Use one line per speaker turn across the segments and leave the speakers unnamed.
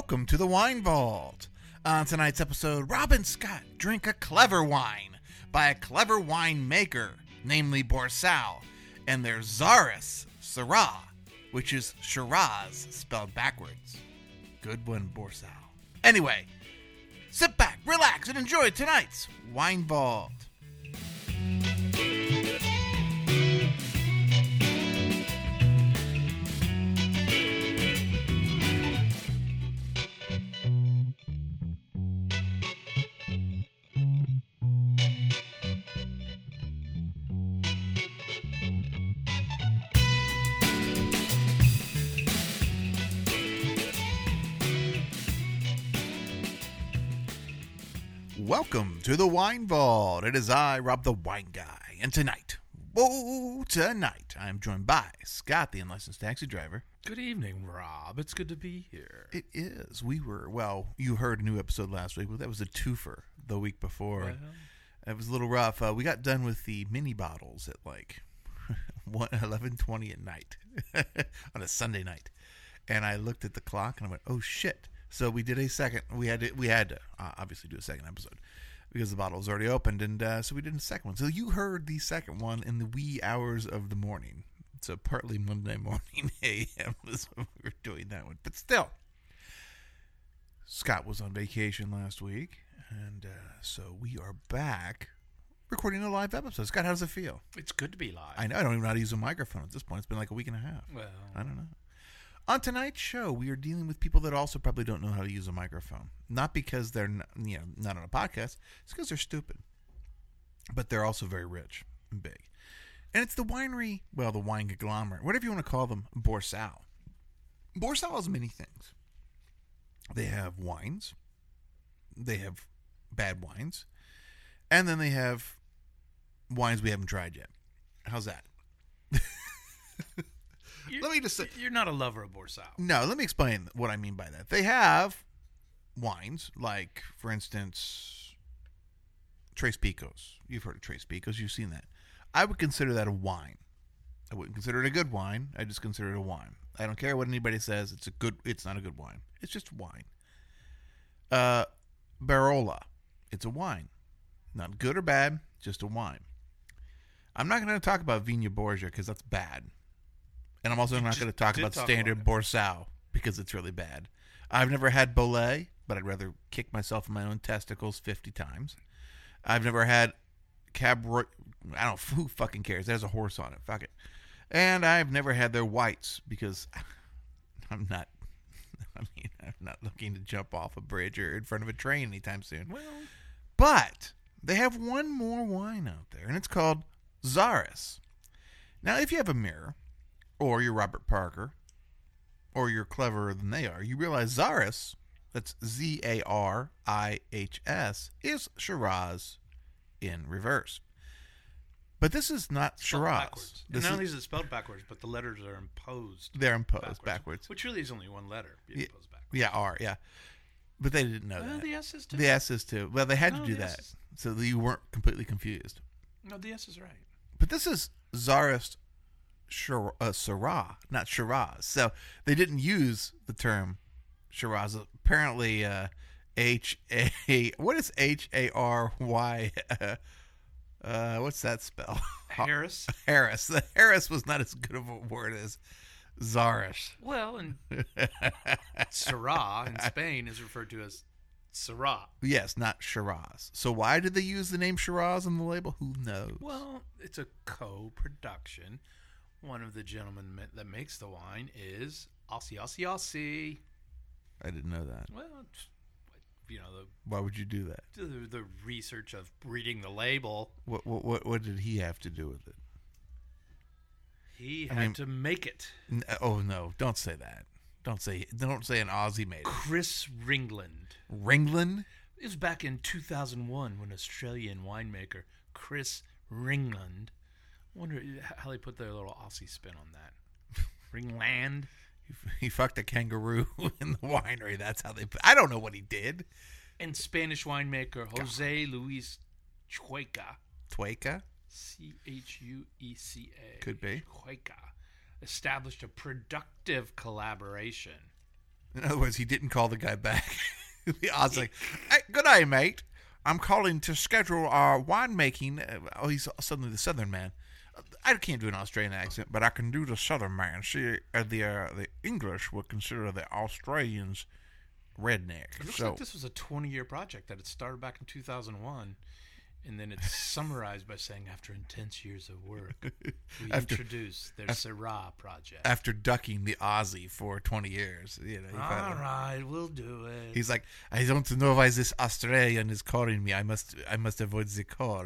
Welcome to the Wine Vault. On tonight's episode, Rob and Scott drink a clever wine by a clever wine maker, namely Borsal, and their Zaris Syrah, which is Shiraz spelled backwards. Good one, Borsal. Anyway, sit back, relax, and enjoy tonight's Wine Vault. Welcome to the Wine Vault. It is I, Rob the Wine Guy, and tonight, I'm joined by Scott, the unlicensed taxi driver.
Good evening, Rob. It's good to be here.
It is. You heard a new episode last week. Well, that was a twofer the week before.
Well,
It was a little rough. We got done with the mini bottles at like 11:20 at night on a Sunday night, and I looked at the clock and I went, "Oh shit!" So we did a second. We had to obviously do a second episode because the bottle was already opened, and so we did a second one. So you heard the second one in the wee hours of the morning. So partly Monday morning a.m. was when we were doing that one. But still, Scott was on vacation last week, and so we are back recording a live episode. Scott, how does it feel?
it's good to be live.
I know I don't even know how to use a microphone at this point. It's been like a week and a half.
Well,
I don't know. On tonight's show, we are dealing with people that also probably don't know how to use a microphone. Not because they're not on a podcast. It's because they're stupid. But they're also very rich and big. And it's the winery, the wine conglomerate, whatever you want to call them, Borsal. Borsal has many things. They have wines. They have bad wines. And then they have wines we haven't tried yet. How's that? Let me just say,
you're not a lover of Borsal.
no, let me explain what I mean by that. They have wines, like, for instance, Tres Picos. You've heard of Tres Picos. You've seen that. I would consider that a wine. I wouldn't consider it a good wine. I just consider it a wine. I don't care what anybody says. It's not a good wine. It's just wine. Barolo. It's a wine. Not good or bad, just a wine. I'm not going to talk about Vigna Borgia because that's bad. And I'm also not going to talk about standard Borsal because it's really bad. I've never had Beaujolais, but I'd rather kick myself in my own testicles 50 times. I've never had Cab. I don't. Who fucking cares? There's a horse on it. Fuck it. And I've never had their whites because I'm not looking to jump off a bridge or in front of a train anytime soon.
Well,
But they have one more wine out there, and it's called Zaris. Now, if you have a mirror, or you're Robert Parker, or you're cleverer than they are, you realize Zaris, that's Zarihs, is Shiraz in reverse. But this is not Shiraz.
backwards. And not only is it spelled backwards, but the letters are imposed.
They're imposed backwards.
Which really is only one letter being imposed backwards.
Yeah, R, yeah. But they didn't know
Well,
that.
the S is too.
The S is too. Well, they had to
No,
do
the
that
S is-
so that you weren't completely confused.
No, the S is right.
But this is Zaris Syrah, not Shiraz. So they didn't use the term Shiraz. Apparently, what is H-A-R-Y? What's that spell?
Harris.
Harris. The Harris was not as good of a word as Zaris.
Well, and Syrah in Spain is referred to as Syrah.
Yes, not Shiraz. So why did they use the name Shiraz on the label? Who knows?
Well, it's a co-production. One of the gentlemen that makes the wine is Aussie.
I didn't know that.
Well,
Why would you do that?
the research of reading the label.
What did he have to do with it?
He had to make it.
Oh no! Don't say that. Don't say an Aussie made it.
Chris Ringland.
Ringland?
It was back in 2001 when Australian winemaker Chris Ringland. I wonder how they put their little Aussie spin on that. Ringland.
He fucked a kangaroo in the winery. That's how they. I don't know what he did.
And Spanish winemaker Jose Luis Chueca.
Chueca?
Chueca.
Could be.
Chueca established a productive collaboration
In other words, he didn't call the guy back. The Oz like, hey, good day, mate. I'm calling to schedule our winemaking. He's suddenly the Southern man. I can't do an Australian accent, but I can do the Southern man. See, the English would consider the Australians redneck.
It looks like this was a 20-year project that had started back in 2001, and then it's summarized by saying, after intense years of work, we introduced their Syrah project.
After ducking the Aussie for 20 years.
All right, we'll do it.
He's like, I don't know why this Australian is calling me. I must avoid the call.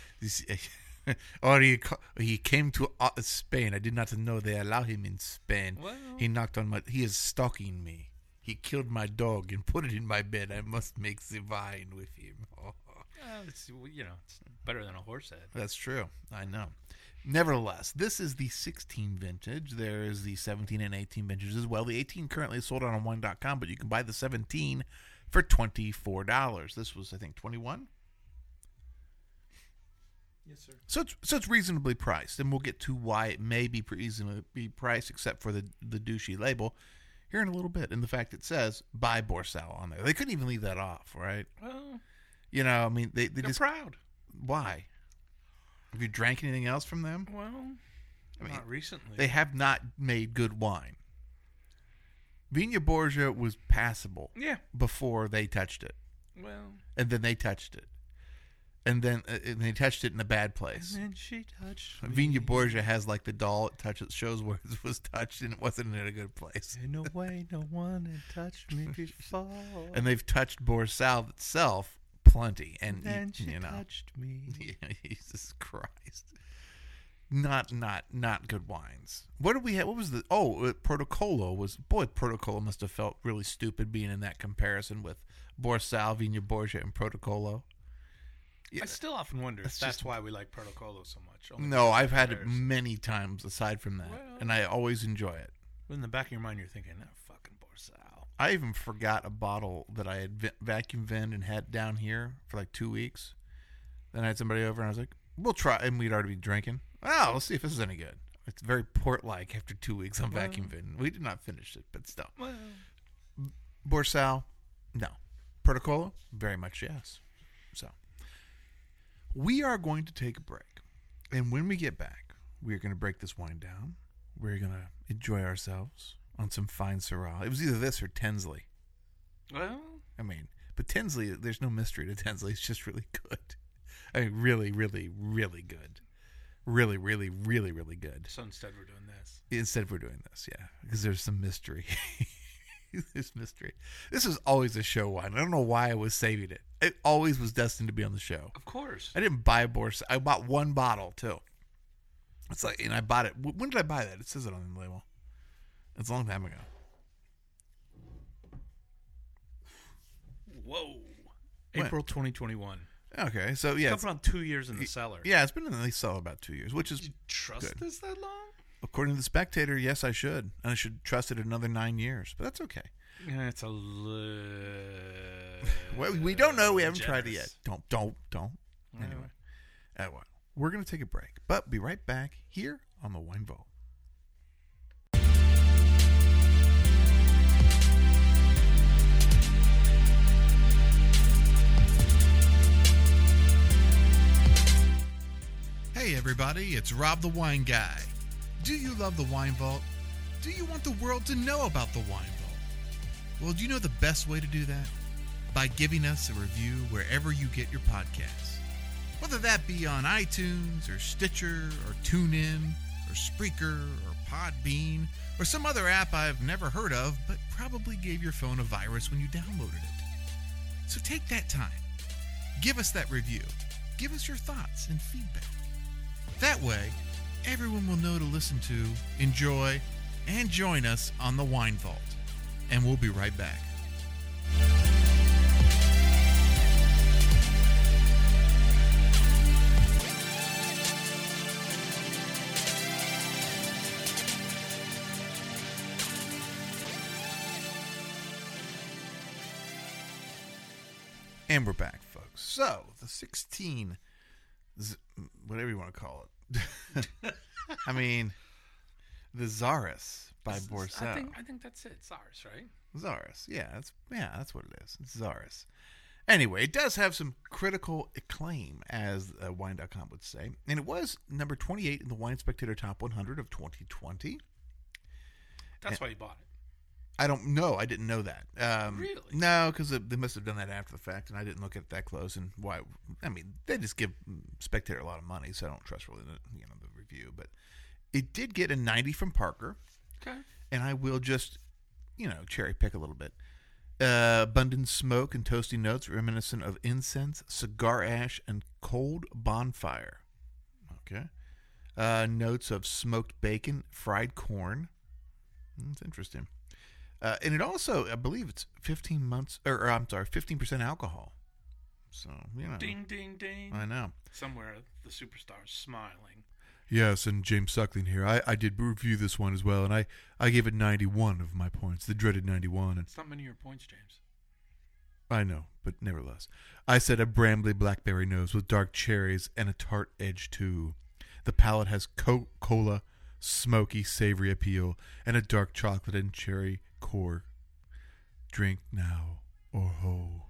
Or he came to Spain. I did not know they allow him in Spain.
Well,
he knocked on my... He is stalking me. He killed my dog and put it in my bed. I must make the wine with him. Oh.
It's better than a horse head.
That's true. I know. Nevertheless, this is the 16 vintage. There is the 17 and 18 vintages as well. The 18 currently is sold on wine.com, but you can buy the 17 for $24. This was, I think, 21.
Yes, sir.
So it's reasonably priced, and we'll get to why it may be reasonably priced, except for the douchey label, here in a little bit. And the fact it says by Borsal on there. They couldn't even leave that off, right?
Well,
I mean, they're
just
proud. Why? Have you drank anything else from them?
Well, not recently.
They have not made good wine. Vigna Borgia was passable.
Yeah.
Before they touched it.
Well.
And then they touched it. And then they touched it in a bad place.
And then she touched me.
Vigna Borgia has like the doll it shows where it was touched and it wasn't in a good place.
In a way no one had touched me before.
And they've touched Borsal itself plenty. And
then she touched me.
Jesus Christ. Not good wines. What did we have? What was the... Oh, Protocolo was... Boy, Protocolo must have felt really stupid being in that comparison with Borsal, Vigna Borgia, and Protocolo.
Yeah. I still often wonder if that's why we like Protocolo so much.
No, I've had it many times aside from that, and I always enjoy it.
But in the back of your mind, you're thinking, fucking Borsal.
I even forgot a bottle that I had vacuum vend and had down here for like 2 weeks. Then I had somebody over, and I was like, we'll try, and we'd already been drinking. Oh, let's see if this is any good. It's very port-like after 2 weeks on vacuum vend. We did not finish it, but still.
Well.
Borsal, no. Protocolo, very much yes. So. We are going to take a break. And when we get back, we are going to break this wine down. We're going to enjoy ourselves on some fine Syrah. It was either this or Tinsley.
Well,
I mean, but Tinsley, there's no mystery to Tinsley. It's just really good. I mean, really, really, really good. Really, really, really, really good.
So instead we're doing this.
Instead we're doing this, yeah. Because there's some mystery. There's mystery. This is always a show wine. I don't know why I was saving it. It always was destined to be on the show.
Of course.
I didn't buy a Borsal. I bought one bottle, too. It's like, and I bought it. When did I buy that? It says it on the label. It's a long time ago.
Whoa. April 2021.
Okay, so yeah.
It's around 2 years in the cellar.
Yeah, it's been in the cellar about 2 years, which is
good. You trust this that long?
According to the Spectator, yes, I should. And I should trust it another 9 years. But that's okay.
Yeah, it's a little...
Well, we don't know. We haven't tried it yet. Don't.
Yeah.
Anyway, we're going to take a break. But be right back here on the Wine Vault. Hey everybody, it's Rob the Wine Guy. Do you love the Wine Vault? Do you want the world to know about the Wine Vault? Well, do you know the best way to do that? By giving us a review wherever you get your podcasts. Whether that be on iTunes or Stitcher or TuneIn or Spreaker or Podbean or some other app I've never heard of but probably gave your phone a virus when you downloaded it. So take that time. Give us that review. Give us your thoughts and feedback. That way, everyone will know to listen to, enjoy, and join us on the Wine Vault. And we'll be right back. And we're back, folks. So, the 16, whatever you want to call it. I mean, the Zaris by Borsal.
I think that's it. Zaris, right?
Czarist. Yeah, that's what it is. It's Czarist. Anyway, it does have some critical acclaim, as Wine.com would say. And it was number 28 in the Wine Spectator Top 100 of 2020.
That's why you bought it.
I don't know. I didn't know that.
Really?
No, because they must have done that after the fact, and I didn't look at it that close. And why? I mean, they just give Spectator a lot of money, so I don't trust really the review. But it did get a 90 from Parker.
Okay.
And I will just, cherry pick a little bit. Abundant smoke and toasty notes reminiscent of incense, cigar ash, and cold bonfire. Okay. Notes of smoked bacon, fried corn. That's interesting. And it also, I believe it's 15% alcohol. So,
Ding, ding, ding.
I know.
Somewhere the superstar's smiling.
Yes, and James Suckling here. I did review this one as well, and I gave it 91 of my points, the dreaded 91.
It's not many of your points, James.
I know, but nevertheless. I said a brambly blackberry nose with dark cherries and a tart edge, too. The palate has Coca-Cola, smoky, savory appeal, and a dark chocolate and cherry core. Drink now or hold.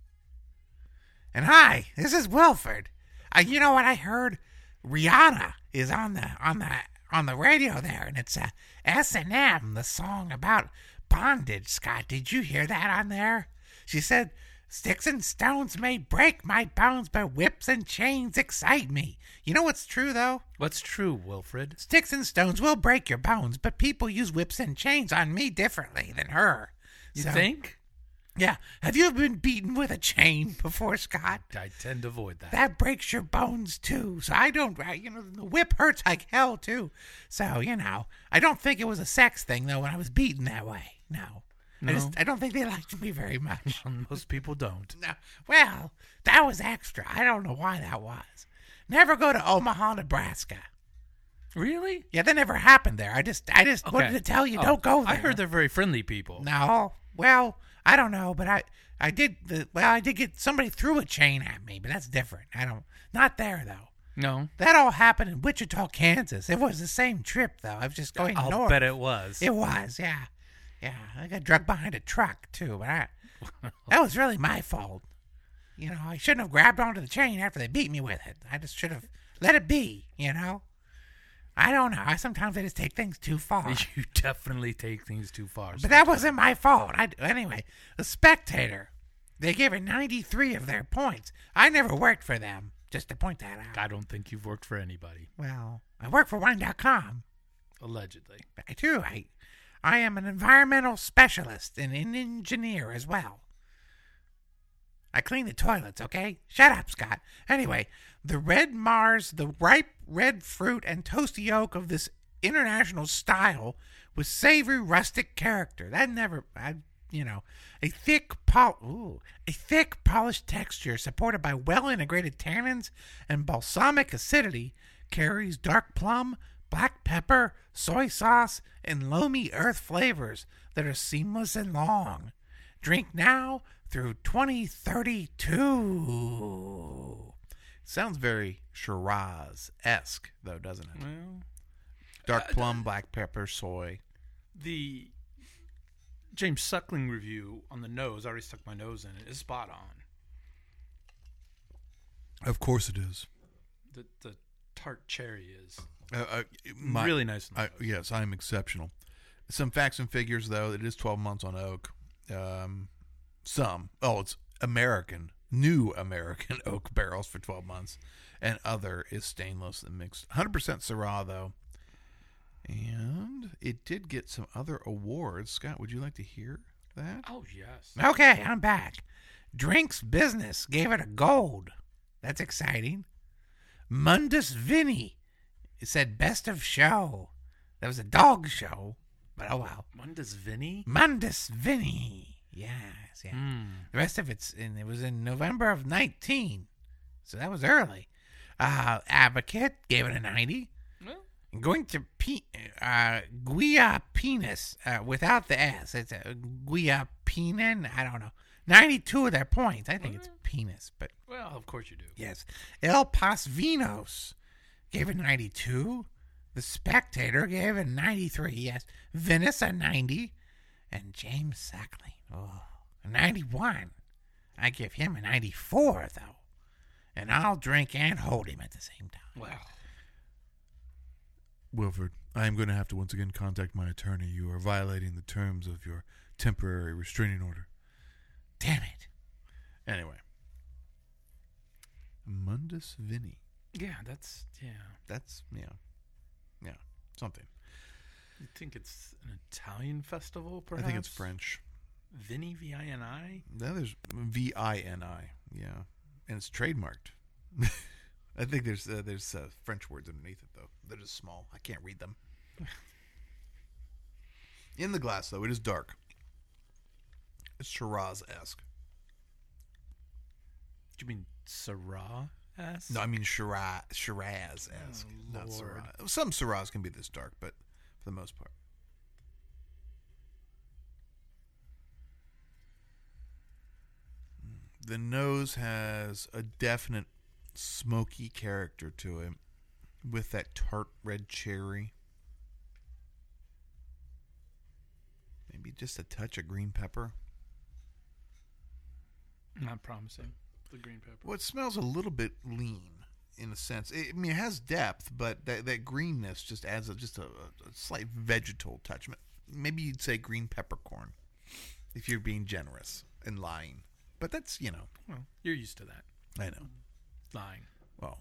And hi, this is Wilford. You know what I heard? Rihanna is on the radio there, and it's S&M, the song about bondage. Scott, did you hear that on there? She said, "Sticks and stones may break my bones, but whips and chains excite me." You know what's true, though?
What's true, Wilfred?
Sticks and stones will break your bones, but people use whips and chains on me differently than her.
You think?
Yeah. Have you been beaten with a chain before, Scott?
I tend to avoid that.
That breaks your bones, too. So the whip hurts like hell, too. So, I don't think it was a sex thing, though, when I was beaten that way. No. I don't think they liked me very much.
Most people don't.
No. Well, that was extra. I don't know why that was. Never go to Omaha, Nebraska.
Really?
Yeah, that never happened there. I just wanted to tell you, don't go there.
I heard they're very friendly people.
No. Well, I don't know, but I did get somebody threw a chain at me, but that's different. Not there though.
No.
That all happened in Wichita, Kansas. It was the same trip though. I was just going north.
I'll bet it was.
It was, yeah. Yeah, I got drugged behind a truck too, but that was really my fault. I shouldn't have grabbed onto the chain after they beat me with it. I just should have let it be, I don't know. Sometimes I just take things too far.
You definitely take things too far.
But that wasn't my fault. Anyway, The Spectator, they gave it 93 of their points. I never worked for them, just to point that out.
I don't think you've worked for anybody.
Well, I work for Wine.com.
Allegedly.
I do. I am an environmental specialist and an engineer as well. I clean the toilets, okay? Shut up, Scott. Anyway, the red Mars, the ripe red fruit and toasty oak of this international style with savory rustic character. A thick polished texture supported by well-integrated tannins and balsamic acidity carries dark plum, black pepper, soy sauce, and loamy earth flavors that are seamless and long. Drink now through 2032.
Sounds very Shiraz-esque, though, doesn't it?
Well,
dark plum, black pepper, soy.
The James Suckling review on the nose, I already stuck my nose in it, is spot on.
Of course it is.
The tart cherry is
really
nice.
Yes, I am exceptional. Some facts and figures, though. It is 12 months on oak. It's new American oak barrels for 12 months. And other is stainless and mixed. 100% Syrah, though. And it did get some other awards. Scott, would you like to hear that?
Oh, yes.
Okay, I'm back. Drinks Business gave it a gold. That's exciting. Mundus Vinny said best of show. That was a dog show, but oh well.
Mundus Vinny?
Mundus Vinny. Yes, yeah. The rest of it was in November of 19, so that was early. Advocate gave it a 90. Going to Guia Penis without the S. It's a Guia Penin. I don't know. 92 of their points. I think it's penis, but
well, of course you do.
Yes. El Pas Vinos gave it 92. The Spectator gave it 93. Yes. Venice a 90, And James Suckling, a 91. I give him a 94, though. And I'll drink and hold him at the same time.
Well,
Wilford, I am going to have to once again contact my attorney. You are violating the terms of your temporary restraining order.
Damn it.
Anyway. Mundus Vini.
yeah, that's,
That's, something.
You think it's an Italian festival, perhaps?
I think it's French.
Vini, V-I-N-I?
Then there's V-I-N-I, yeah. And it's trademarked. I think there's French words underneath it, though. They're just small. I can't read them. In the glass, though, it is dark. It's Shiraz-esque.
Do you mean Syrah-esque?
No, I mean Shiraz-esque.
Oh,
not
Lord.
Syrah. Some Syrahs can be this dark, but for the most part. The nose has a definite smoky character to it with that tart red cherry. Maybe just a touch of green pepper.
Not promising. The green pepper.
Well, it smells a little bit lean in a sense. It has depth, but that greenness just adds a slight vegetal touch. Maybe you'd say green peppercorn if you're being generous and lying. But that's,
Well, you're used to that.
I know.
Lying.
Well.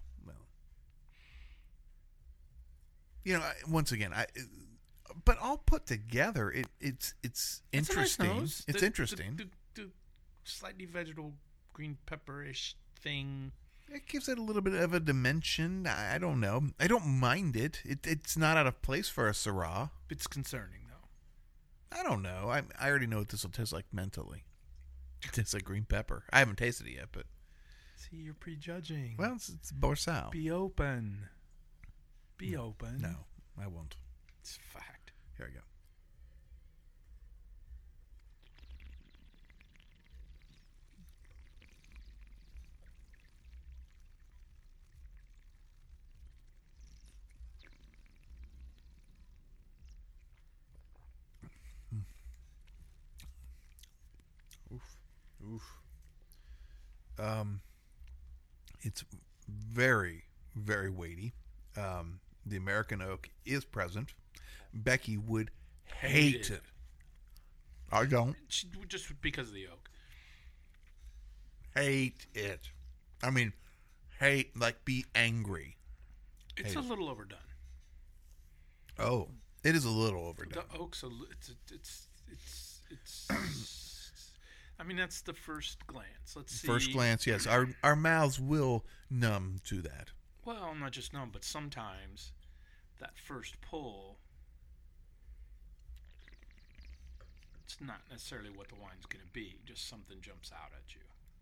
Once again, but all put together, it's interesting.
A nice nose.
It's interesting.
The slightly vegetal green pepper-ish thing.
It gives it a little bit of a dimension. I don't know. I don't mind it. It's not out of place for a Syrah.
It's concerning, though.
I don't know. I already know what this will taste like mentally. It tastes like green pepper. I haven't tasted it yet, but...
See, you're prejudging.
Well, it's Borsal.
Be open. Be open.
No, I won't.
It's a fact.
Here we go. Oof. It's very, very weighty. The American oak is present. Becky would hate it. I don't.
Just because of the oak.
Hate it. I mean, hate, like be angry.
It's a little overdone.
Oh, it is a little overdone.
The oak's it's I mean, that's the first glance. Let's see.
First glance, yes. Our mouths will numb to that.
Well, not just numb, but sometimes that first pull, it's not necessarily what the wine's going to be. Just something jumps out at you.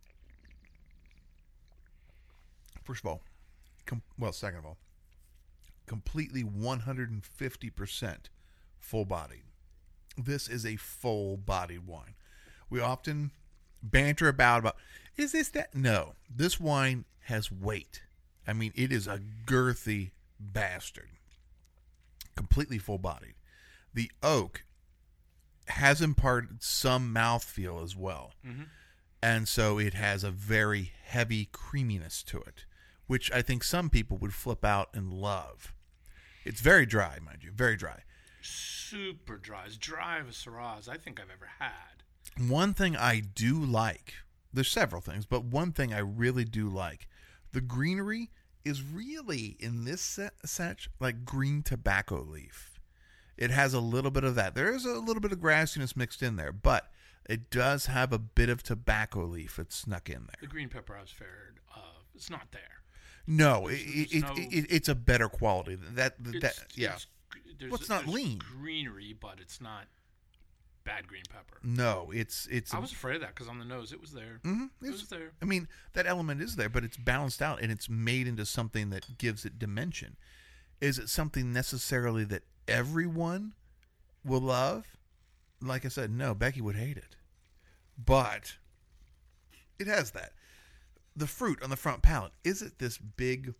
First of all, second of all, completely 150% full-bodied. This is a full-bodied wine. We often banter about, is this that? No, this wine has weight. I mean, it is a girthy bastard. Completely full-bodied. The oak has imparted some mouthfeel as well.
Mm-hmm.
And so it has a very heavy creaminess to it, which I think some people would flip out and love. It's very dry, mind you, very dry.
Super dry. As dry as Syrahs I think I've ever had.
One thing I do like, there's several things, but one thing I really do like, the greenery is really, in this set, like green tobacco leaf. It has a little bit of that. There is a little bit of grassiness mixed in there, but it does have a bit of tobacco leaf that's snuck in there.
The green pepper I was fair of, it's not there.
No, it's a better quality. Yeah.
There's
not lean.
Greenery, but it's not bad green pepper.
No, it's.
I was afraid of that because on the nose it was there.
Mm-hmm,
it was there.
I mean, that element is there, but it's balanced out and it's made into something that gives it dimension. Is it something necessarily that everyone will love? Like I said, no, Becky would hate it. But it has that. The fruit on the front palate, is it this big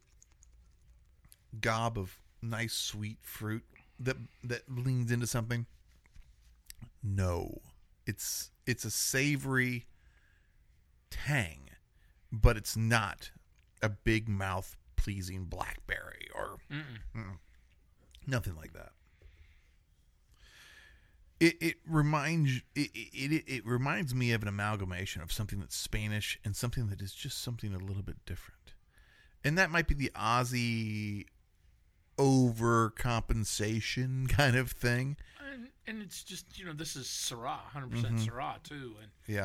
gob of nice sweet fruit that leans into something? No. It's a savory tang, but it's not a big mouth pleasing blackberry or nothing like that. It reminds me of an amalgamation of something that's Spanish and something that is just something a little bit different. And that might be the Aussie overcompensation kind of thing.
And it's just, this is Syrah, 100% Syrah too. And
yeah.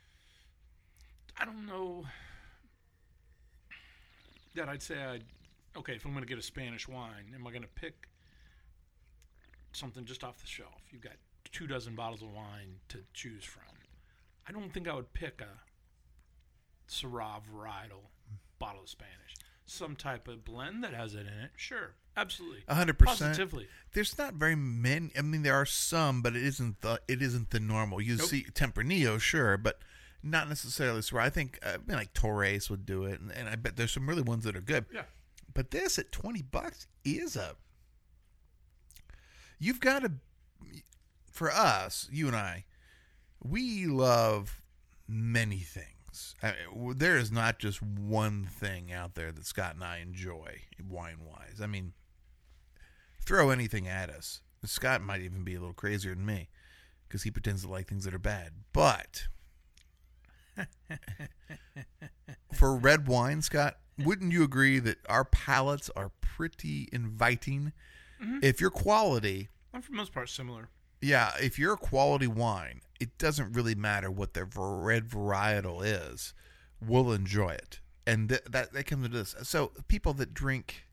I don't know that I'd say okay, if I'm going to get a Spanish wine, am I going to pick something just off the shelf? You've got 24 bottles of wine to choose from. I don't think I would pick a Syrah varietal bottle of Spanish. Some type of blend that has it in it, sure, absolutely,
100%.
Positively.
There's not very many. I mean, there are some, but it isn't the normal. You see Tempranillo, sure, but not necessarily Syrah. I think like Torres would do it, and I bet there's some really ones that are good.
Yeah,
but this at $20 is you've got to. For us, you and I, we love many things. There is not just one thing out there that Scott and I enjoy wine-wise. I mean, throw anything at us. Scott might even be a little crazier than me because he pretends to like things that are bad. But for red wine, Scott, wouldn't you agree that our palates are pretty inviting? Mm-hmm. If you're quality...
I'm for the most part similar.
Yeah, if you're a quality wine, it doesn't really matter what their red varietal is. We'll enjoy it. And that comes into this. So people that drink,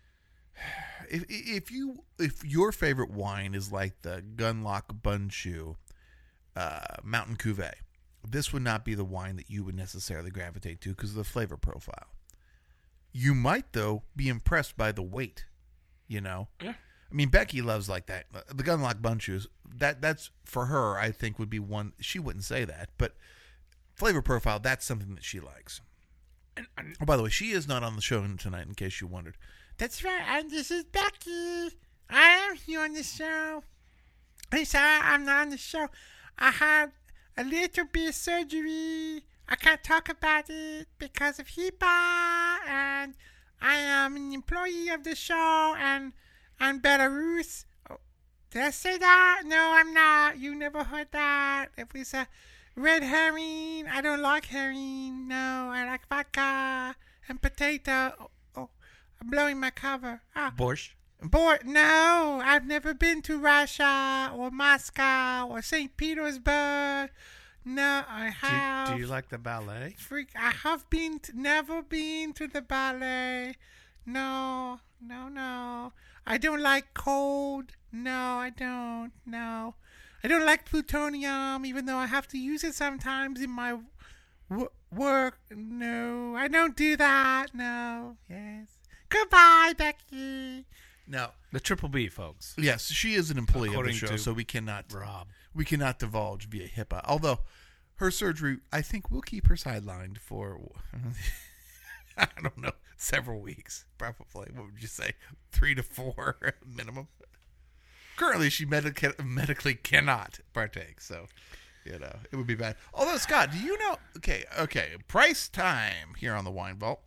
if your favorite wine is like the Gunlock Bunchu Mountain Cuvée, this would not be the wine that you would necessarily gravitate to because of the flavor profile. You might, though, be impressed by the weight, Yeah. I mean, Becky loves like that. The Gunlock Bunchus, that's for her, I think, would be one. She wouldn't say that, but flavor profile, that's something that she likes. Oh, by the way, she is not on the show tonight, in case you wondered.
That's right, and this is Becky. I am here on the show. I'm sorry I'm not on the show. I had a little bit of surgery. I can't talk about it because of HIPAA, and I am an employee of the show, and I'm Belarus. Oh, did I say that? No, I'm not. You never heard that. It was a red herring. I don't like herring. No, I like vodka and potato. Oh, I'm blowing my cover.
Borscht?
No, I've never been to Russia or Moscow or St. Petersburg. No, I have.
Do you like the ballet?
I have never been to the ballet. No. I don't like cold. No, I don't. No. I don't like plutonium, even though I have to use it sometimes in my work. No, I don't do that. No. Yes. Goodbye, Becky.
No.
The Triple B, folks.
Yes, she is an employee
According
of the show,
to
so we cannot
Rob.
We cannot divulge via HIPAA. Although her surgery, I think we'll keep her sidelined for, I don't know, several weeks. Probably, what would you say, 3 to 4 minimum? Currently, she medically cannot partake, so, it would be bad. Although, Scott, do you know, okay, price time here on the Wine Vault.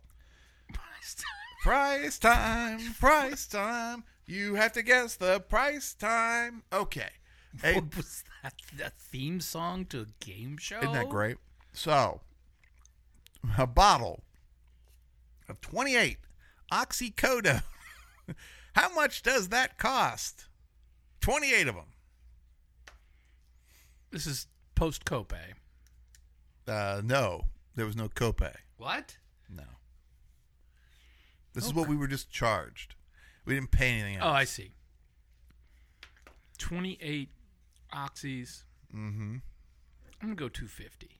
Price time. You have to guess the price time. Okay.
What was that? The theme song to a game show?
Isn't that great? So, a bottle of 28 Oxycodone. How much does that cost? 28 of them.
This is post-copay.
No, there was no copay.
What?
No. This is what we were just charged. We didn't pay anything else.
Oh, I see. 28 oxys.
Mm-hmm.
I'm going to go 250.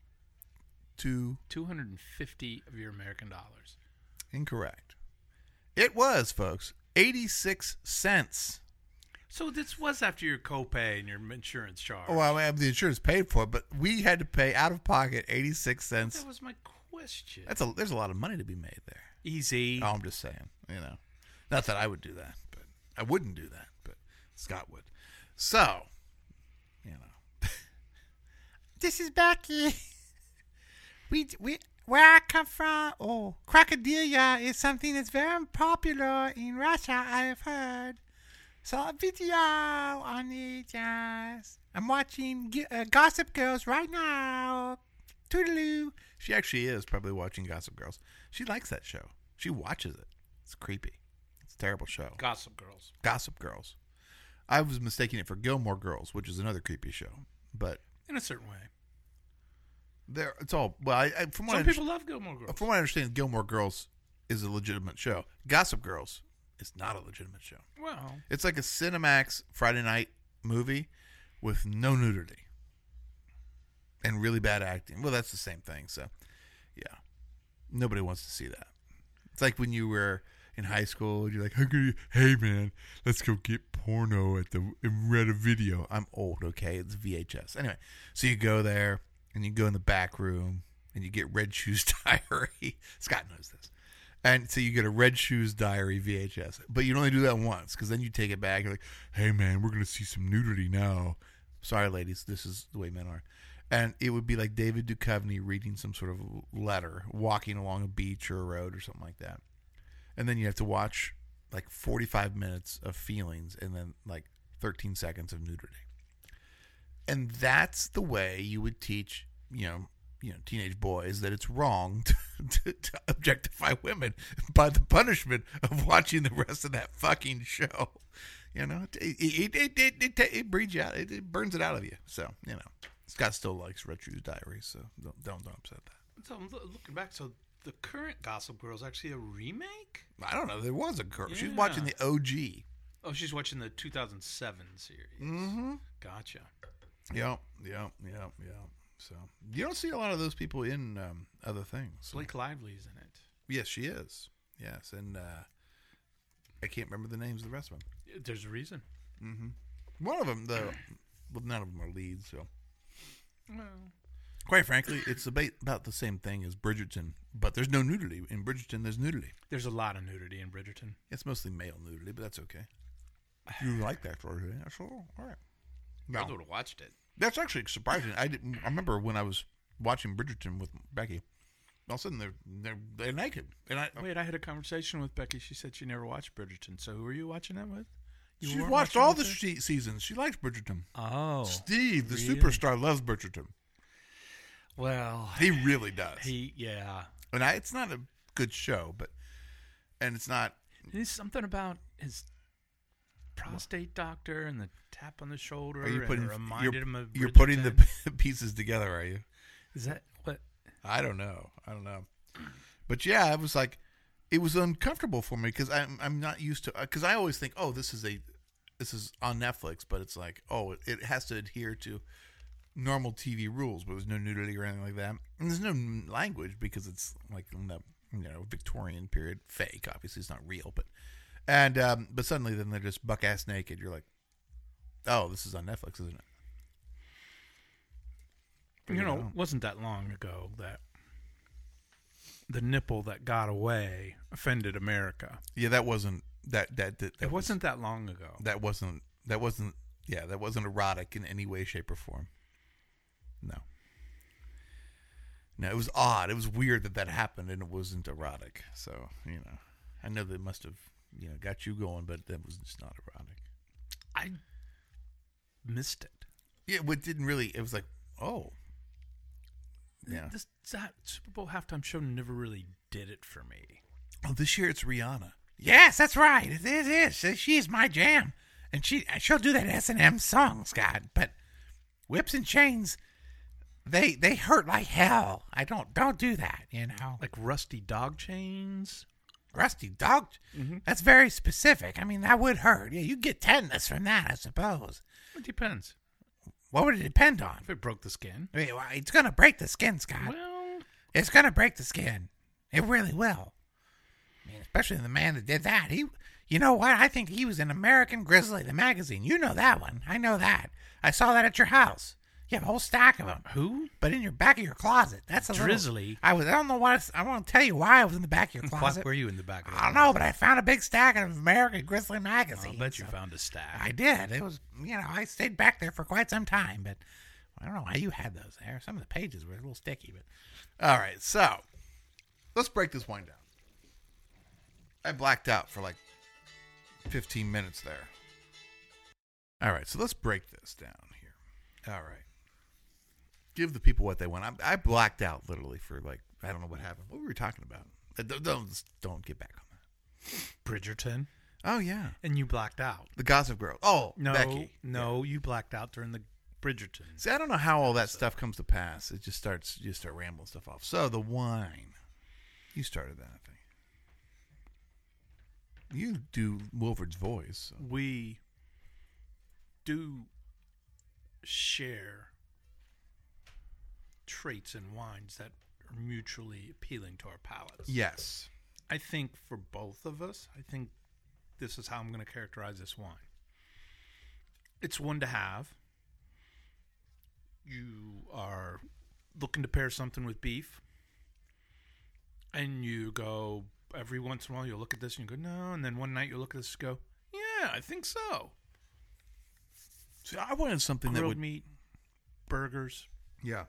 250 of your American dollars.
Incorrect. It was, folks, 86 cents.
So this was after your copay and your insurance charge.
Oh, well, the insurance paid for it, but we had to pay out of pocket 86 cents.
That was my question.
There's a lot of money to be made there.
Easy.
Oh, I'm just saying, Not that I would do that, but I wouldn't do that, but Scott would. So,
This is Becky. We where I come from, crocodilia is something that's very popular in Russia, I have heard. Saw a video on it, yes. I'm watching Gossip Girls right now. Toodaloo.
She actually is probably watching Gossip Girls. She likes that show. She watches it. It's creepy. It's a terrible show.
Gossip Girls.
Gossip Girls. I was mistaking it for Gilmore Girls, which is another creepy show. But
In a certain way.
it's all well. From what
Some people love Gilmore Girls.
From what I understand, Gilmore Girls is a legitimate show. Gossip Girls is not a legitimate show.
Well,
It's like a Cinemax Friday night movie with no nudity and really bad acting. Well, that's the same thing. So, yeah, nobody wants to see that. It's like when you were in high school and you're like, hey man, let's go get porno and rent a video. I'm old, okay? It's VHS. Anyway, so you go there and you go in the back room and you get Red Shoes Diary. Scott knows this. And so you get a Red Shoes Diary VHS. But you only do that once because then you take it back. You're like, hey, man, we're going to see some nudity now. Sorry, ladies. This is the way men are. And it would be like David Duchovny reading some sort of letter, walking along a beach or a road or something like that. And then you have to watch like 45 minutes of feelings and then like 13 seconds of nudity. And that's the way you would teach, teenage boys that it's wrong to objectify women by the punishment of watching the rest of that fucking show. It breeds you out. It burns it out of you. So, Scott still likes Red Shoes Diary, so don't upset that.
So I'm looking back, so the current Gossip Girl is actually a remake?
I don't know. There was a girl.
Yeah.
She's watching the OG.
Oh, she's watching the 2007 series.
Mm-hmm.
Gotcha.
Yep. So you don't see a lot of those people in other things.
Blake Lively's in it.
Yes, she is. Yes, and I can't remember the names of the rest of them.
There's a reason.
Mm-hmm. One of them, though, well, none of them are leads. So,
Well,
quite frankly, it's about the same thing as Bridgerton, but there's no nudity in Bridgerton. There's nudity.
there's a lot of nudity in Bridgerton.
It's mostly male nudity, but that's okay. You like that sort of thing? That's all right. No.
I would have watched it.
That's actually surprising. I remember when I was watching Bridgerton with Becky. All of a sudden they're naked, and
Wait, I had a conversation with Becky. She said she never watched Bridgerton. So who were you watching that with? You
she's
weren't
watched
watching
all
with
the
her?
seasons. She likes Bridgerton.
Oh,
Steve, the
really?
superstar, loves Bridgerton.
Well,
He really does.
yeah.
And it's not a good show, and it's not.
There's something about his prostate doctor and the tap on the shoulder.
Are you putting?
and it reminded him of
You're putting
Bridgerton.
the pieces together, are you?
Is that what?
I don't know. But yeah, it was like, it was uncomfortable for me because I'm not used to. Because I always think, oh, this is on Netflix, but it's like, oh, it has to adhere to normal TV rules, but there's no nudity or anything like that. And there's no language because it's like in the Victorian period, fake. Obviously, it's not real, but suddenly then they're just buck ass naked. You're like, oh, this is on Netflix, isn't it?
It wasn't that long ago that the nipple that got away offended America.
Yeah, that wasn't that
It wasn't that long ago.
That wasn't erotic in any way, shape, or form. No, it was odd. It was weird that happened, and it wasn't erotic. So, I know they must have, got you going, but that was just not erotic.
I missed it.
Yeah, it didn't really. It was like, oh, yeah.
This Super Bowl halftime show never really did it for me.
Oh, this year it's Rihanna.
Yes, that's right. It is. She's my jam. And she'll do that S&M song, Scott. But whips and chains, they hurt like hell. I don't do that,
Like rusty dog chains.
Rusty dog.
Mm-hmm.
That's very specific. I mean, that would hurt. Yeah, you get tetanus from that, I suppose.
It depends.
What would it depend on?
If it broke the skin.
I mean, it's going to break the skin, Scott.
Well,
It's going to break the skin. It really will. I mean, especially the man that did that. You know what? I think he was in American Grizzly, the magazine. You know that one. I know that. I saw that at your house. You have a whole stack of them.
who?
But in your back of your closet. That's a
Drizzly.
I don't know what. I won't tell you why I was in the back of your
Why
closet.
were you in the back of the
I don't know, but I found a big stack of American Grizzly magazine.
I'll bet you found a stack.
I did. It was, I stayed back there for quite some time. But I don't know why you had those there. Some of the pages were a little sticky, but
All right, so let's break this wine down. I blacked out for like 15 minutes there. All right, so let's break this down here. All right. Give the people what they want. I blacked out literally for like, I don't know what happened. What were we talking about? Don't get back on that.
Bridgerton,
Oh, yeah.
and you blacked out.
The Gossip Girl. Oh,
No,
Becky.
no, you blacked out during the Bridgerton.
See, I don't know how all that stuff comes to pass. It just starts, you start rambling stuff off. So, the wine. You started that, I think. You do Wilford's voice. So.
We do share traits in wines that are mutually appealing to our palates.
Yes.
I think for both of us, I think this is how I'm going to characterize this wine. It's one to have. You are looking to pair something with beef, and you go, every once in a while, you'll look at this and you go, no, and then one night you'll look at this and go, yeah, I think so.
See, I wanted something
Grilled
that would...
meat, burgers.
Yeah.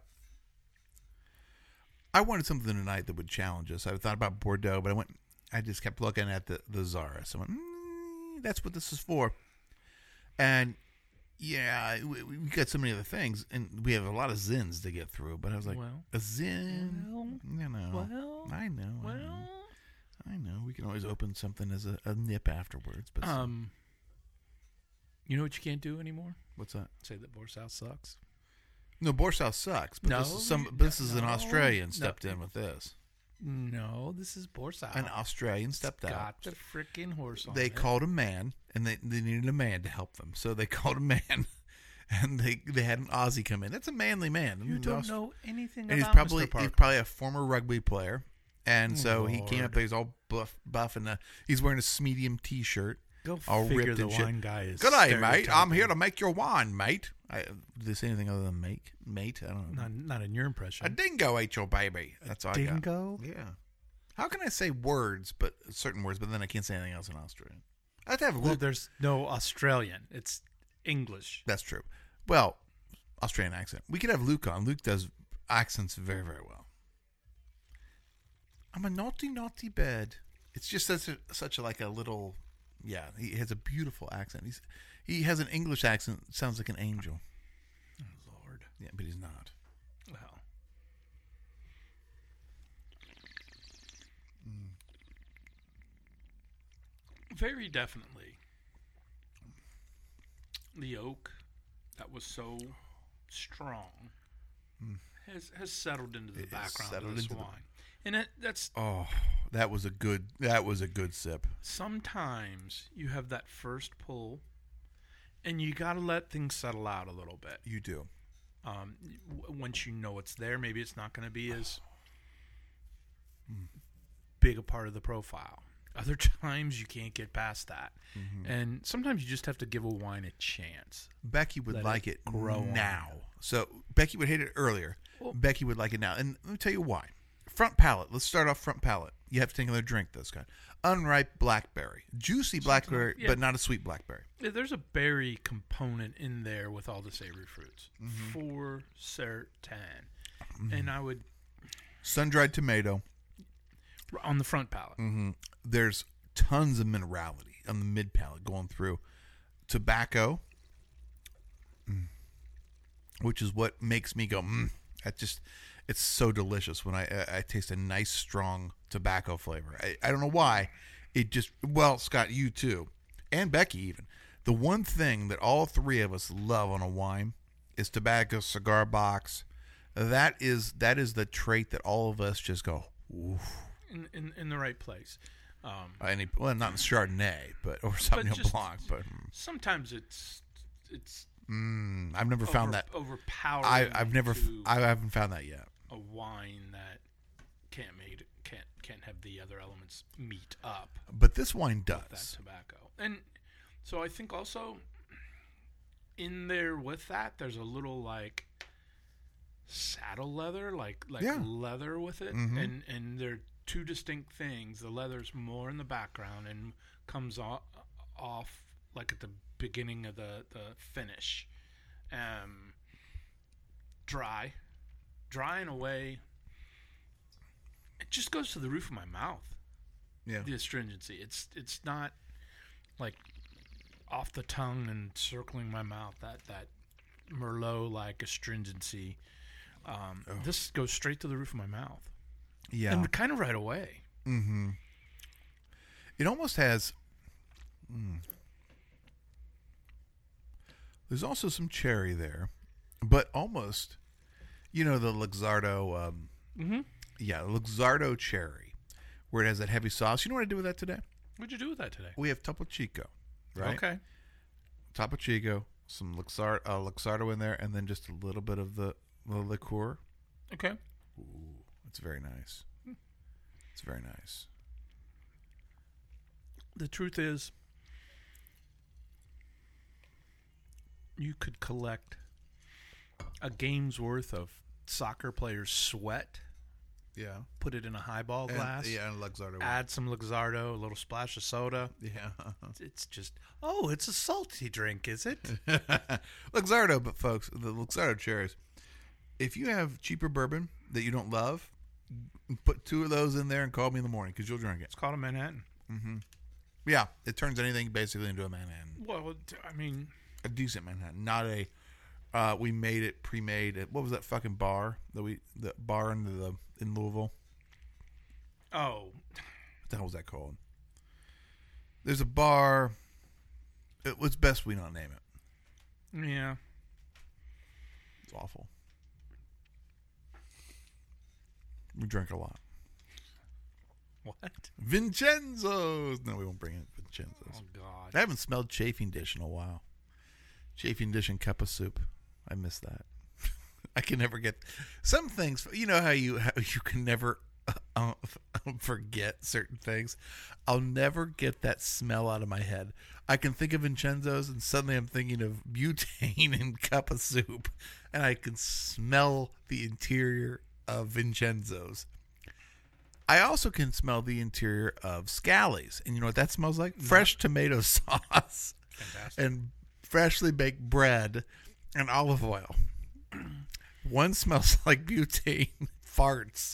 I wanted something tonight that would challenge us. I thought about Bordeaux, but I just kept looking at the Zara. So I went, that's what this is for. And yeah, we got so many other things, and we have a lot of Zins to get through. But I was like,
Well,
a Zin?
well,
You know.
well,
I know.
well.
I know. We can always open something as a nip afterwards. But
You know what you can't do anymore?
what's that?
Say that Borsal sucks.
No, Borsal sucks. But
No,
this is an
no,
Australian
no.
stepped in with this.
No, this is Borsal.
An Australian stepped out.
Got the freaking horse on
They
it.
called a man, and they needed a man to help them. So they called a man, and they had an Aussie come in. That's a manly man.
You don't know anything
And
about
he's
Mr. Parker.
probably a former rugby player, and so he came
Lord.
up there. He's all buff, and he's wearing a medium T-shirt.
Go
all
figure
ripped
the
and shit.
wine guy is
Good day, mate. I'm
stereotyping.
here to make your wine, mate. Did they say anything other than mate? I don't know.
Not in your impression.
A dingo ate your baby. That's all I got.
Dingo?
Yeah. How can I say words, but certain words, but then I can't say anything else in Australian? I have to have
Well, there's no Australian. It's English.
That's true. Well, Australian accent. We could have Luke on. Luke does accents very, very well. I'm a naughty, naughty bird. It's just such a like a little, yeah. He has a beautiful accent. He has an English accent. Sounds like an angel.
Oh, Lord.
Yeah, but he's not.
Well. Very definitely. The oak that was so strong has settled into the
It has
background
settled
of this
into the-
wine. And that's
Oh, that was a good sip.
sometimes you have that first pull, and you got to let things settle out a little bit.
You do.
Once you know it's there, maybe it's not going to be as big a part of the profile. Other times you can't get past that, and sometimes you just have to give a wine a chance.
Becky would
Let
like
it
it
grow on
now.
you.
So Becky would hate it earlier.
Well-
Becky would like it now. And let me tell you why. Front palate. Let's start off front palate. You have to take another drink, though, Scott. Unripe blackberry. Juicy blackberry,
yeah.
but not a sweet blackberry.
Yeah, there's a berry component in there with all the savory fruits, for certain. And I would
Sun-dried tomato.
on the front palate.
There's tons of minerality on the mid palate going through. Tobacco, which is what makes me go, it's so delicious when I taste a nice, strong tobacco flavor. I don't know why. It just, well, Scott, you too, and Becky even. The one thing that all three of us love on a wine is tobacco, cigar box. That is the trait that all of us just go, oof.
In the right place.
Well, not in Chardonnay, or Sauvignon
just-
Blanc, but
Sometimes it's
I've never found that.
overpowering.
I haven't found that yet.
a wine that can't have the other elements meet up
But this wine
with that
does.
tobacco. And so I think also in there with that, there's a little like saddle leather, like
Yeah.
leather with it,
Mhm.
and they're two distinct things. The leather's more in the background and comes off like at the beginning of the finish. dry in a way. It just goes to the roof of my mouth.
Yeah.
The astringency. It's not like off the tongue and circling my mouth. That Merlot like astringency. This goes straight to the roof of my mouth.
Yeah.
And kind of right away.
Mm-hmm. It almost has. There's also some cherry there, but almost, the Luxardo. Yeah, Luxardo cherry, where it has that heavy sauce. You know what I did with that today?
What'd you do with that today?
We have Topo Chico, right?
Okay.
Topo Chico, some Luxardo in there, and then just a little bit of the liqueur.
Okay.
Ooh, it's very nice. It's very nice.
The truth is, you could collect a game's worth of soccer players' sweat,
Yeah.
put it in a highball glass,
and Luxardo.
add some Luxardo, a little splash of soda.
Yeah.
It's just, it's a salty drink, is it?
Luxardo, but folks, the Luxardo cherries. If you have cheaper bourbon that you don't love, put 2 of those in there and call me in the morning because you'll drink it.
It's called a Manhattan.
Mm-hmm. Yeah, it turns anything basically into a Manhattan.
Well, I mean,
A decent Manhattan, not a. We made it pre-made. What was that fucking bar the bar in Louisville?
oh,
What the hell was that called? There's a bar. It was best we not name it.
yeah.
It's awful. We drank a lot.
What?
Vincenzo's. No, we won't bring it. Vincenzo's.
Oh, God.
I haven't smelled chafing dish in a while. Chafing dish and cup of soup. I miss that. I can never get some things. You know how you can never forget certain things. I'll never get that smell out of my head. I can think of Vincenzo's and suddenly I'm thinking of butane and cup of soup, and I can smell the interior of Vincenzo's. I also can smell the interior of Scally's, and you know what that smells like? Fresh tomato sauce.
Fantastic.
And freshly baked bread and olive oil. One smells like butane, farts,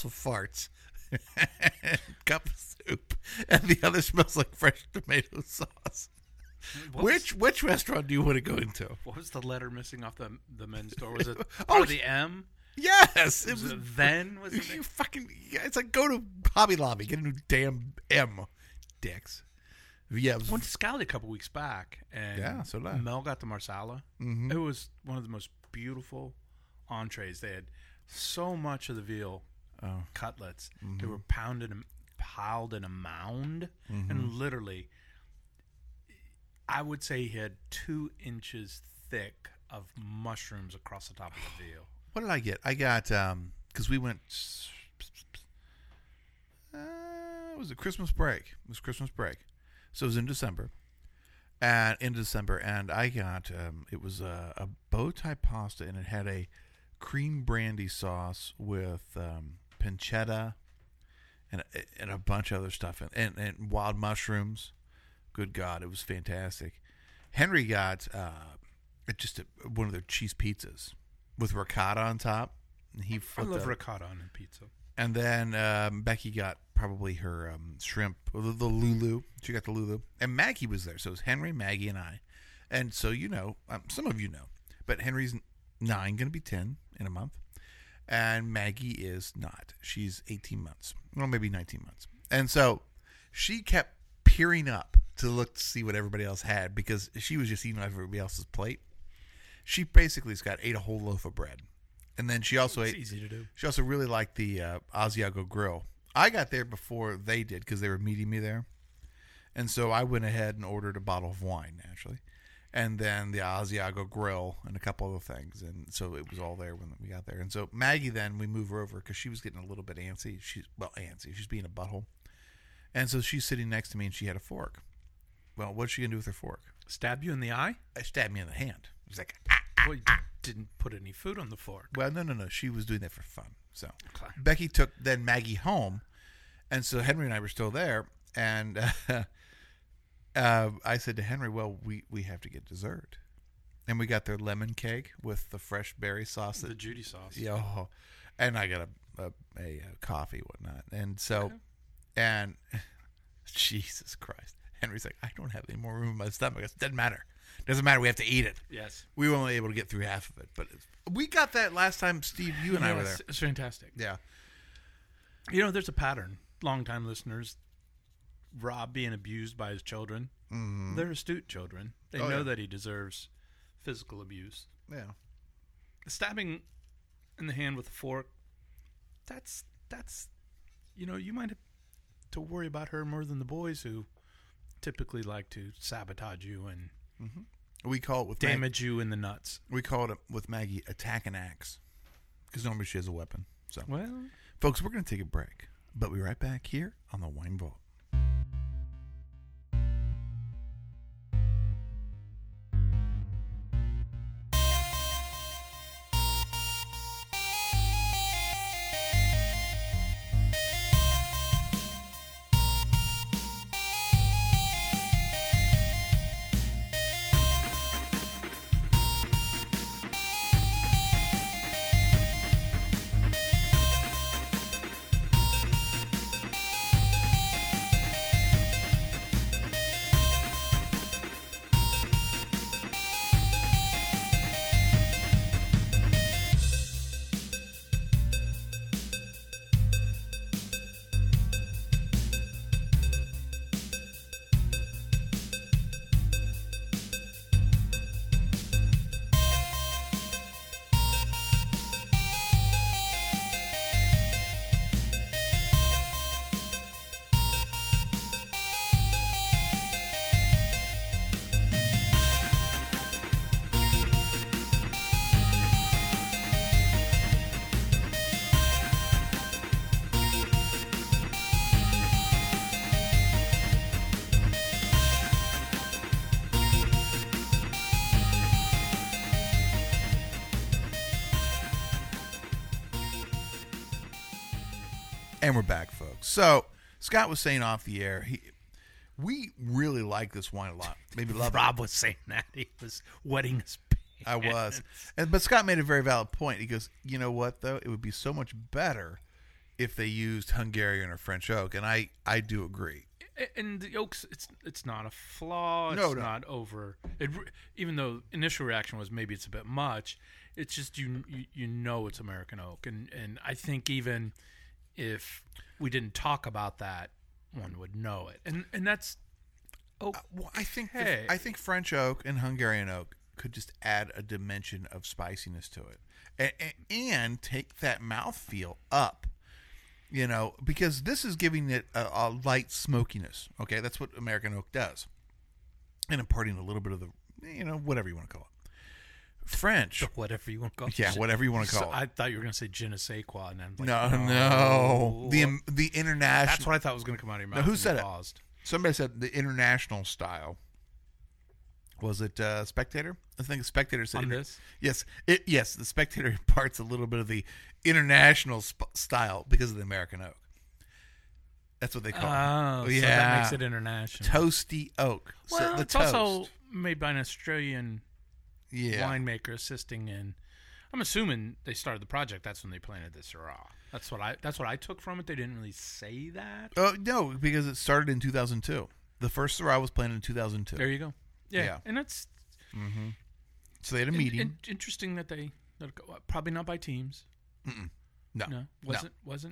cup of soup, and the other smells like fresh tomato sauce. Which restaurant do you want to go into?
What was the letter missing off the men's door? Was it the M?
Yes, it
Was it then? Was it
You fucking it's like go to Hobby Lobby, get a new damn M, dicks. Yeah, it was,
went to Scally a couple weeks back, and
Yeah, so did I.
Mel got the Marsala.
Mhm.
It was one of the most beautiful entrees. They had so much of the veal cutlets. They were piled in a mound, and literally, I would say he had 2 inches thick of mushrooms across the top of the veal.
what did I get? I got because we went. It was a Christmas break. It was Christmas break, so it was in December, and I got it was a bow tie pasta, and it had a cream brandy sauce with pancetta and a bunch of other stuff, and wild mushrooms. Good God, it was fantastic. Henry got one of their cheese pizzas with ricotta on top. And he
I love ricotta on a pizza.
And then Becky got probably her shrimp, the Lulu. She got the Lulu. And Maggie was there. So it was Henry, Maggie, and I. And so, some of you know. But Henry's 9, going to be 10 in a month. And Maggie is not. She's 18 months. Well, maybe 19 months. And so she kept peering up to look to see what everybody else had because she was just eating off everybody else's plate. She basically ate a whole loaf of bread. And then she also
It's
ate.
easy to do.
She also really liked the Asiago Grill. I got there before they did because they were meeting me there. And so I went ahead and ordered a bottle of wine, naturally. And then the Asiago Grill and a couple other things. And so it was all there when we got there. And so Maggie then, we move her over because she was getting a little bit antsy. Antsy. She's being a butthole. And so she's sitting next to me and she had a fork. Well, what's she going to do with her fork?
Stab you in the eye?
It stabbed me in the hand. It was like,
Well, you didn't put any food on the fork.
Well, no. She was doing that for fun. So
Okay.
Becky took then Maggie home, and so Henry and I were still there. And I said to Henry, "Well, we have to get dessert." And we got their lemon cake with the fresh berry sauce.
The Judy sauce.
Yeah, and I got a coffee, whatnot. And so, and Jesus Christ, Henry's like, I don't have any more room in my stomach. It doesn't matter. Doesn't matter. We have to eat it.
Yes.
We were only able to get through half of it, but we got that last time, Steve. You and I were there.
It's fantastic.
Yeah.
You know, there's a pattern. Longtime listeners, Rob being abused by his children.
Mm-hmm.
They're astute children. They know that he deserves physical abuse.
Yeah.
Stabbing in the hand with a fork, that's you might have to worry about her more than the boys who typically like to sabotage you and
We call it with
damage you in the nuts.
We call it with Maggie attack and axe because normally she has a weapon. So,
Well,
folks, we're going to take a break, but we'll be right back here on the Wine Vault. And we're back, folks. So Scott was saying off the air, we really like this wine a lot. Maybe love
Rob was saying that. He was wetting his pants.
I was. But Scott made a very valid point. He goes, you know what, though? It would be so much better if they used Hungarian or French oak. And I do agree.
And the oaks, it's not a flaw. It's
No.
not over. Even though initial reaction was maybe it's a bit much, it's just you know it's American oak. And I think even if we didn't talk about that, one would know it. And that's
Well, I think French oak and Hungarian oak could just add a dimension of spiciness to it, and take that mouthfeel up. You know, because this is giving it a light smokiness. Okay, that's what American oak does, and imparting a little bit of the, whatever you want to call it. French,
whatever you want to call it.
Yeah, whatever you want to call it.
I thought you were going to say je ne sais quoi, and I'm like,
no. The international.
That's what I thought was going to come out of your mouth.
Now, who said it?
Paused.
Somebody said the international style. Was it Spectator? I think Spectator said
On this?
Yes, the Spectator imparts a little bit of the international style because of the American oak. That's what they call it.
Oh, yeah. So that makes it international.
Toasty oak.
Well,
the
it's
toast.
also made by an Australian winemaker assisting in. I'm assuming they started the project. That's when they planted the Syrah. That's what I took from it. They didn't really say that.
Oh no, because it started in 2002. The first Syrah was planted in 2002.
There you go. Yeah. And that's.
Mm-hmm. So they had a meeting.
Interesting that they probably not by teams.
Mm-mm. No,
wasn't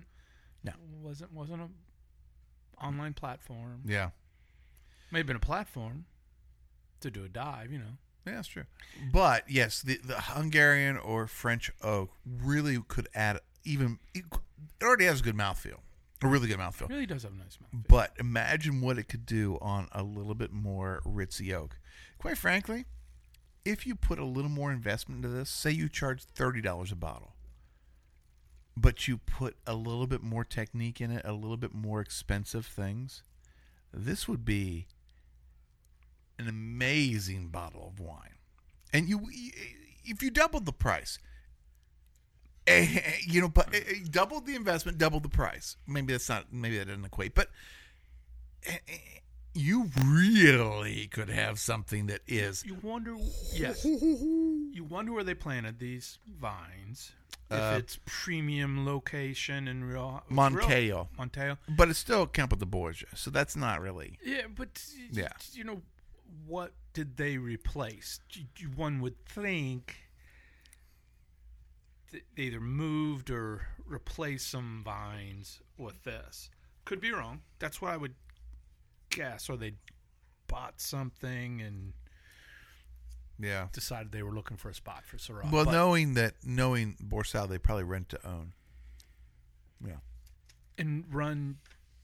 a online platform.
Yeah,
may have been a platform to do a dive.
Yeah, that's true. But yes, the Hungarian or French oak really could add even. It already has a good mouthfeel. A really good mouthfeel.
It really does have a nice mouthfeel.
But imagine what it could do on a little bit more ritzy oak. Quite frankly, if you put a little more investment into this, say you charge $30 a bottle, but you put a little bit more technique in it, a little bit more expensive things, this would be an amazing bottle of wine. And if you doubled the price, but doubled the investment, doubled the price. Maybe that doesn't equate, but you really could have something that is.
You wonder, yes. You wonder where they planted these vines. If it's premium location in
Montejo.
Montejo.
But it's still Campo de Borgia, so that's not really.
Yeah, but
Yeah.
you know, what did they replace? One would think they either moved or replaced some vines with this. Could be wrong. That's what I would guess. Or they bought something and
Yeah.
decided they were looking for a spot for Syrah.
Well,
But-
knowing Borsal, they probably rent to own. Yeah.
and run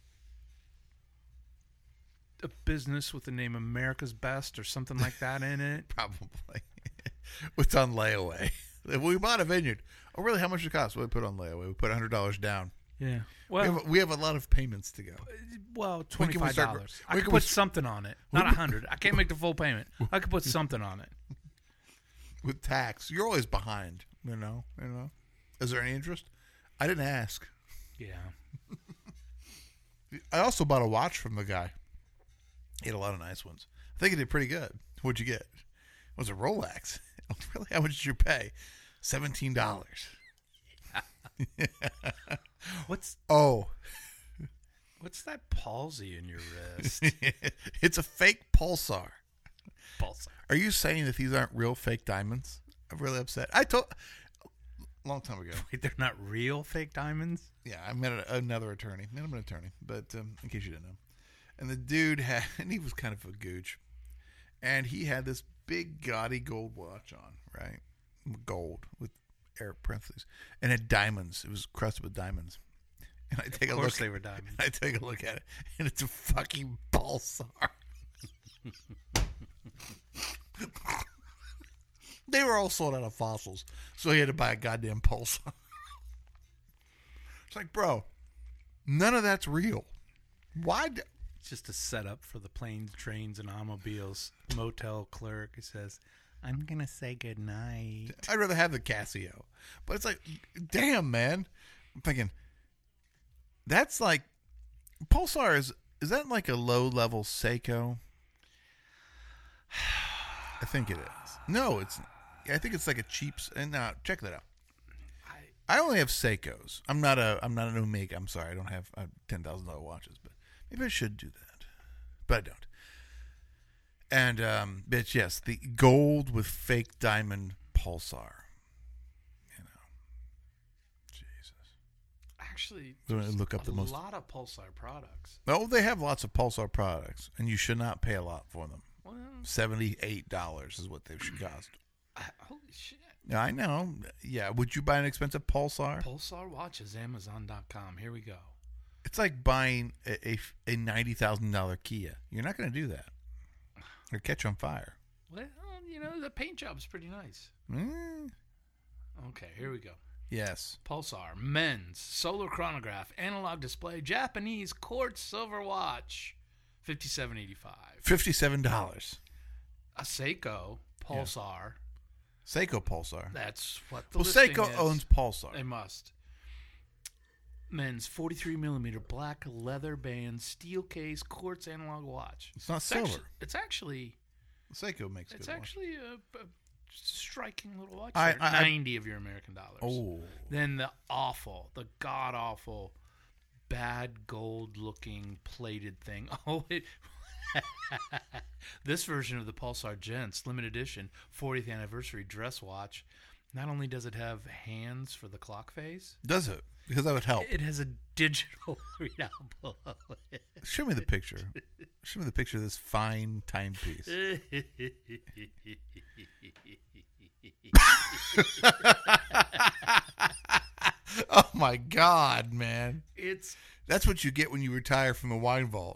a business with the name America's Best or something like that in it.
Probably. It's on layaway. We bought a vineyard. Oh, really? How much it cost? Well, we put on layaway. We put $100 down.
Yeah.
We
Well,
have, we have a lot of payments to go.
$25. I
we
could
can
put
start-
something on it. Not $100. I can't make the full payment. I could put something on it.
With tax. You're always behind, you know. Is there any interest? I didn't ask.
Yeah.
I also bought a watch from the guy. He had a lot of nice ones. I think he did pretty good. What'd you get? It was a Rolex. Really? How much did you pay? $17.
What's
Oh,
that palsy in your wrist?
it's a fake pulsar.
Pulsar.
Are you saying that these aren't real fake diamonds? I'm really upset. I told a long time ago.
Wait, they're not real fake diamonds?
Yeah, I met another attorney. Met him an attorney, but in case you didn't know. And the dude had, and he was kind of a gooch. And he had this big gaudy gold watch on, right? Gold with air parentheses. And had diamonds. It was crusted with diamonds. And I take a
Of
look.
course they were diamonds.
I take a look at it, and it's a fucking pulsar. They were all sold out of fossils, so he had to buy a goddamn pulsar. It's like, bro, none of that's real. Why?
It's just a setup for the planes, trains, and automobiles. Motel clerk, he says, I'm going to say goodnight.
I'd rather have the Casio. But it's like, damn, man. I'm thinking, that's like, Pulsar is that like a low-level Seiko? I think it is. No, it's. I think it's like a cheap. And now check that out. I only have Seikos. I'm not an Omega. I'm sorry. I don't have $10,000 watches, but maybe I should do that. But I don't. And bitch, yes, the gold with fake diamond Pulsar. You know, Jesus.
Actually,
So
there's
look up
a
the most.
lot of Pulsar products.
Oh, they have lots of Pulsar products, and you should not pay a lot for them.
Well,
$78 is what they should cost.
holy shit.
Yeah, I know. Yeah, would you buy an expensive Pulsar?
Pulsar watches, Amazon.com. Here we go.
It's like buying a $90,000 Kia. You're not going to do that. Or catch on fire.
Well, you know, the paint job's pretty nice.
Mm,
Okay, here we go.
yes.
Pulsar, men's, solar chronograph, analog display, Japanese quartz silver watch, $57.85.
$57.
A Seiko Pulsar,
Seiko Pulsar.
that's what the
Well,
listing
Seiko
is.
owns Pulsar.
They must. Men's 43mm black leather band steel case quartz analog watch.
It's not silver.
It's actually
Seiko makes
it's
good
actually a striking little watch.
I-
there.
I-
90 of your American dollars.
Oh.
Then the god awful, bad gold looking plated thing. Oh, it. This version of the Pulsar Gents limited edition 40th anniversary dress watch. Not only does it have hands for the clock face,
Does it? Because that would help.
it has a digital readout below it.
Show me the picture. Show me the picture of this fine timepiece. Oh my God, man.
It's
That's what you get when you retire from the wine vault.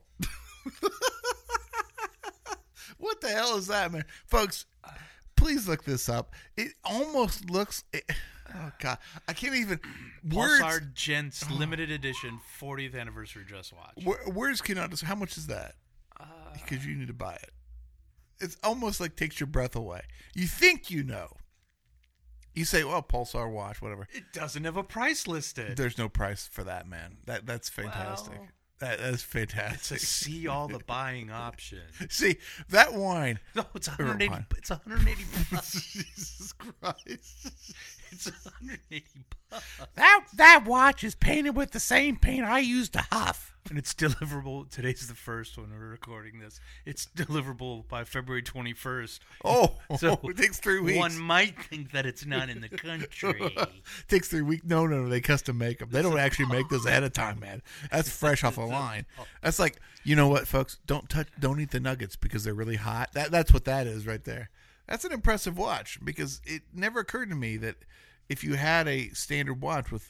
What the hell is that, man? Folks, please look this up. It almost looks... oh, God. I can't even...
Pulsar Gents limited edition 40th anniversary dress watch.
Words cannot... How much is that? Because you need to buy it. It's almost like takes your breath away. You think you know. You say, well, Pulsar watch, whatever.
It doesn't have a price listed.
There's no price for that, man. That's fantastic.
Well,
That's fantastic.
To see all the buying options.
See, that wine.
No, it's 180. It's 180 bucks.
Jesus Christ.
It's 180 bucks.
That watch is painted with the same paint I used to huff.
And it's deliverable. Today's the first when we're recording this. It's deliverable by February 21st.
Oh,
So
it takes 3 weeks.
One might think that it's not in the country.
Takes 3 weeks. No, they custom make them. They don't actually make those ahead of time, man. That's fresh off the line. That's like, you know what, folks? Don't eat the nuggets because they're really hot. That's what that is right there. That's an impressive watch because it never occurred to me that if you had a standard watch with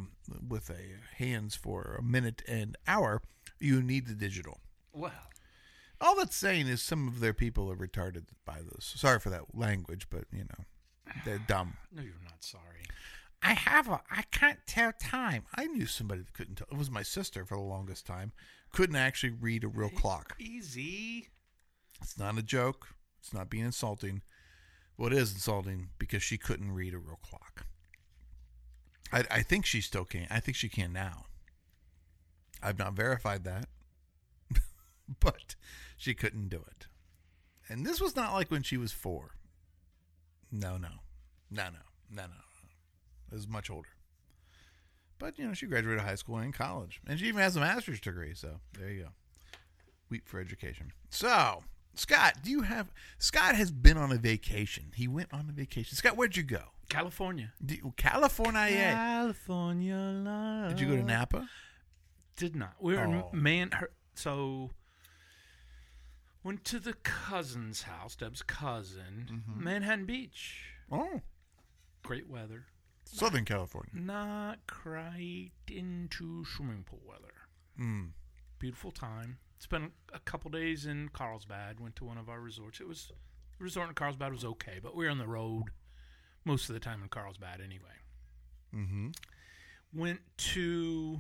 a hands for a minute and hour, you need the digital.
Wow.
All that's saying is some of their people are retarded by this. Sorry for that language, but they're dumb.
No, you're not sorry.
I can't tell time.
I knew somebody that couldn't tell. It was my sister for the longest time. Couldn't actually read a real clock.
Easy.
It's not a joke. It's not being insulting. Well, it is insulting because she couldn't read a real clock. I think she still can. I think she can now. I've not verified that. But she couldn't do it. And this was not like when she was 4. No. It was much older. But, she graduated high school and college. And she even has a master's degree. So, there you go. Wheat for education. So, Scott, Scott has been on a vacation. He went on a vacation. Scott, where'd you go?
California.
California.
Love.
Did you go to Napa?
Did not. We were in so went to the cousin's house, Deb's cousin, Manhattan Beach.
Oh.
Great weather.
Southern California.
Not quite into swimming pool weather. Beautiful time. Spent a couple days in Carlsbad. Went to one of our resorts. The resort in Carlsbad was okay, but we were on the road most of the time in Carlsbad anyway.
Mm-hmm.
Went to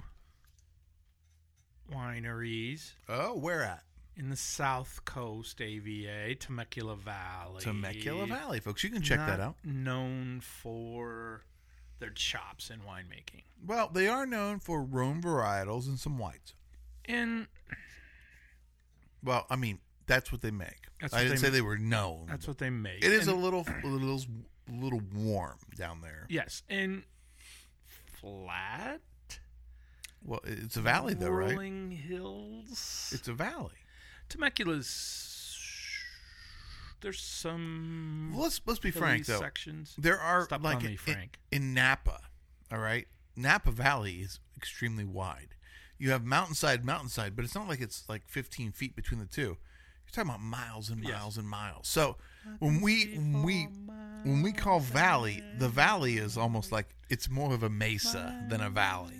wineries.
Oh, where at?
In the South Coast, AVA, Temecula Valley.
Temecula Valley, folks. You can check that out.
Known for their chops in winemaking.
Well, they are known for Rhone varietals and some whites.
And
well, I mean, that's what they make. I didn't say they were known.
That's what they make.
It is a little warm down there.
Yes, and flat.
Well, it's a valley, though, right?
Rolling hills.
It's a valley.
Temecula's. There's some.
Well, let's be frank, though.
Sections.
There are
Stop
like
calling me Frank.
in Napa. All right, Napa Valley is extremely wide. You have mountainside, but it's not like it's like 15 feet between the two. You're talking about miles and miles and miles. So when we call valley, the valley is almost like it's more of a mesa than a valley.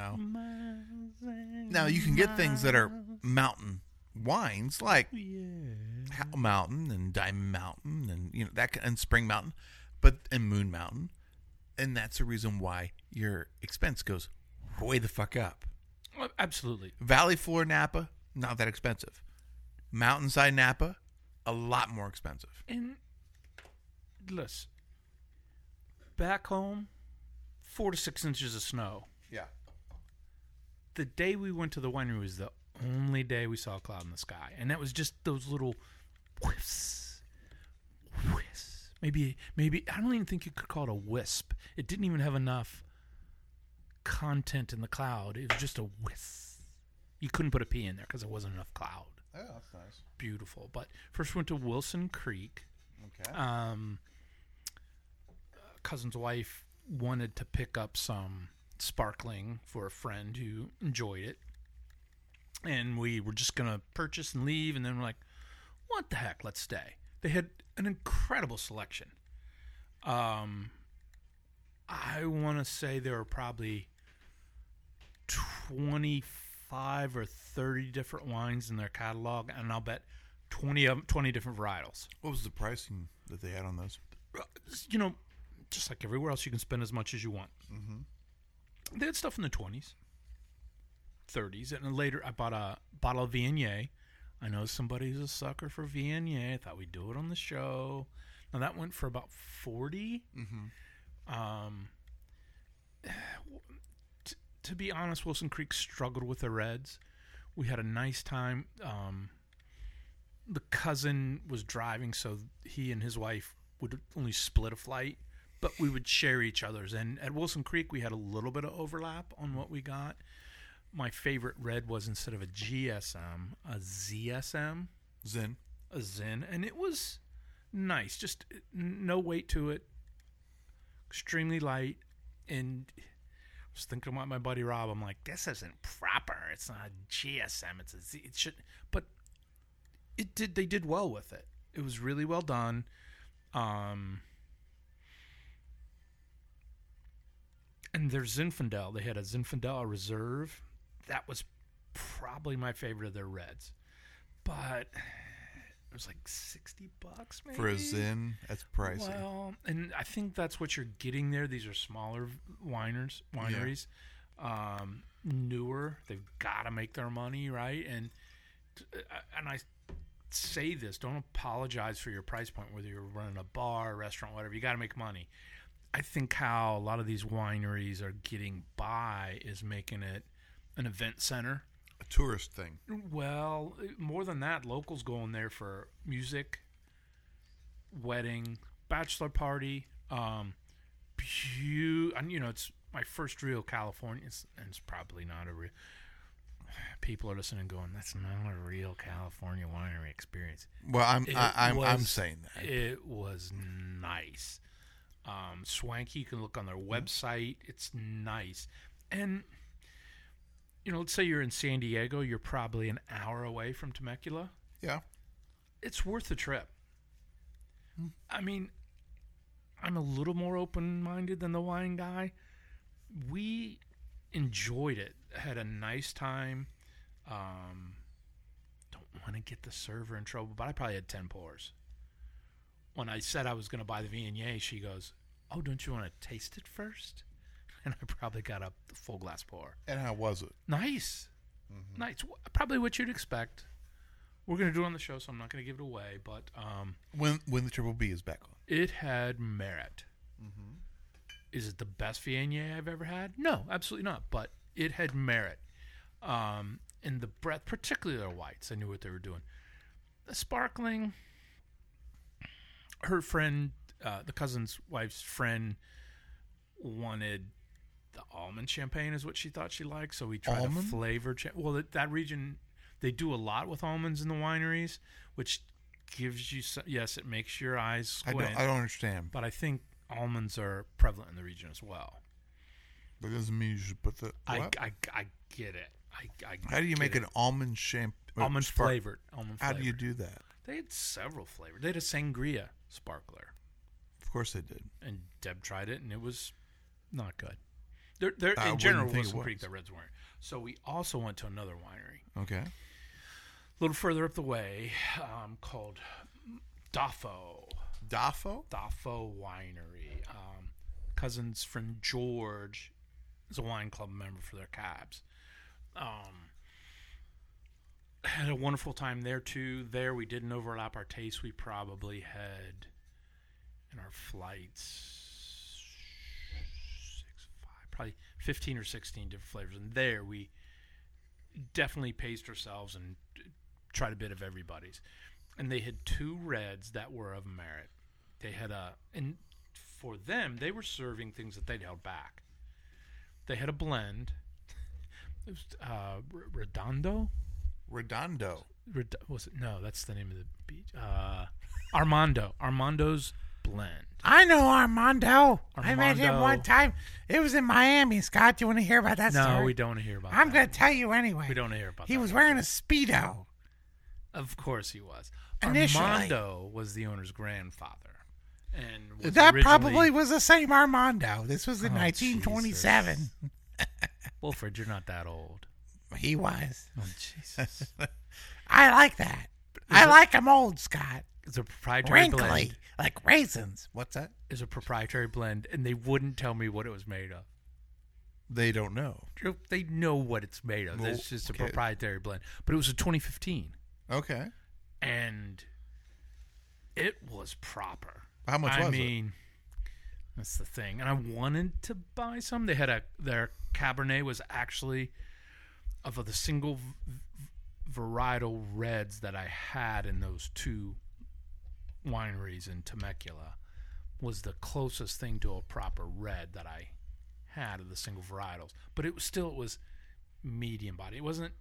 Now you can get things that are mountain wines like Howell Mountain and Diamond Mountain and and Spring Mountain, and Moon Mountain, and that's the reason why your expense goes way the fuck up.
Absolutely.
Valley floor Napa, not that expensive. Mountainside Napa, a lot more expensive.
And listen, back home, 4 to 6 inches of snow.
Yeah.
The day we went to the winery was the only day we saw a cloud in the sky, and that was just those little whiffs. Maybe I don't even think you could call it a wisp. It didn't even have enough content in the cloud. It was just a wisp. You couldn't put a P in there because there wasn't enough cloud.
Oh, that's nice.
Beautiful. But first went to Wilson Creek.
Okay.
Cousin's wife wanted to pick up some sparkling for a friend who enjoyed it. And we were just going to purchase and leave. And then we're like, what the heck? Let's stay. They had an incredible selection. I want to say there were probably 25 or 30 different wines in their catalog, and I'll bet 20 different varietals.
What was the pricing that they had on those?
Just like everywhere else, you can spend as much as you want. Mm-hmm. They had stuff in the 20s, 30s, and then later I bought a bottle of Viognier. I know somebody who's a sucker for Viognier. I thought we'd do it on the show. Now that went for about 40. Mm-hmm. To be honest, Wilson Creek struggled with the reds. We had a nice time. The cousin was driving, so he and his wife would only split a flight, but we would share each other's. And at Wilson Creek, we had a little bit of overlap on what we got. My favorite red was, instead of a GSM, a ZSM.
Zin.
A Zin. And it was nice. Just no weight to it. Extremely light. And I was thinking about my buddy Rob. I'm like, this isn't proper. It's not a GSM. It's a Z. It should. But it did. They did well with it. It was really well done. And there's Zinfandel. They had a Zinfandel Reserve. That was probably my favorite of their reds. But it was like $60 maybe.
For a Zin, that's pricey.
Well, and I think that's what you're getting there. These are smaller wineries. Newer. They've got to make their money, right? And I say this, don't apologize for your price point, whether you're running a bar, a restaurant, whatever. You got to make money. I think how a lot of these wineries are getting by is making it an event center.
A tourist thing.
Well, more than that, locals go in there for music, wedding, bachelor party. It's my first real California. And it's probably not a real. People are listening, going, "That's not a real California winery experience."
Well, I'm saying that
it was nice. Swanky. You can look on their website. It's nice. And, let's say you're in San Diego. You're probably an hour away from Temecula.
Yeah.
It's worth the trip. I mean, I'm a little more open-minded than the wine guy. We enjoyed it. Had a nice time. Don't want to get the server in trouble, but I probably had 10 pours. When I said I was going to buy the Viognier, she goes, "Oh, don't you want to taste it first?" And I probably got a full glass pour.
And how was it?
Nice. Nice. Probably what you'd expect. We're going to do it on the show, so I'm not going to give it away. But
when the Triple B is back on.
It had merit. Is it the best Viognier I've ever had? No, absolutely not. But it had merit. And the breadth, particularly their whites, I knew what they were doing. The sparkling, her friend, the cousin's wife's friend, wanted the almond champagne is what she thought she liked, so we tried a flavored that region, they do a lot with almonds in the wineries, which gives you yes, it makes your eyes squint.
I don't understand.
But I think almonds are prevalent in the region as well.
That doesn't mean you should put the what?
I get it.
How do you make an almond champagne?
Almond flavored.
How do you do that?
They had several flavors. They had a sangria sparkler.
Of course they did.
And Deb tried it, and it was not good. They're in general, Wilson Creek, the reds weren't. So we also went to another winery.
Okay.
A little further up the way, called Daffo.
Daffo?
Daffo Winery. Cousin's friend George is a wine club member for their cabs. Had a wonderful time there too. There we didn't overlap our tastes. We probably had in our flights probably 15 or 16 different flavors. And there we definitely paced ourselves and tried a bit of everybody's. And they had two reds that were of merit. They had and for them, they were serving things that they'd held back. They had a blend. It was Redondo? Was it? No, that's the name of the beach. Armando. Armando's blend.
I know Armando. I met him one time. It was in Miami. Scott, do you want to hear about that story?
No, we don't want to hear about that.
I'm going to tell you anyway.
We don't want to hear about that.
He was wearing a Speedo.
Of course he was.
Initially.
Armando was the owner's grandfather. And was
that probably was the same Armando. This was in 1927.
Jesus. Wilfred, you're not that old.
He was.
Oh, Jesus.
I like that. I like him old, Scott.
It's a proprietary
Wrinkly,
blend.
like raisins. What's that?
It's a proprietary blend, and they wouldn't tell me what it was made of.
They don't know.
They know what it's made of. It's just a proprietary blend. But it was a 2015.
Okay.
And it was proper.
How much was it?
I mean, that's the thing. And I wanted to buy some. They had their Cabernet was actually of the single varietal reds that I had in those two wineries in Temecula was the closest thing to a proper red that I had of the single varietals. But it was medium body. It wasn't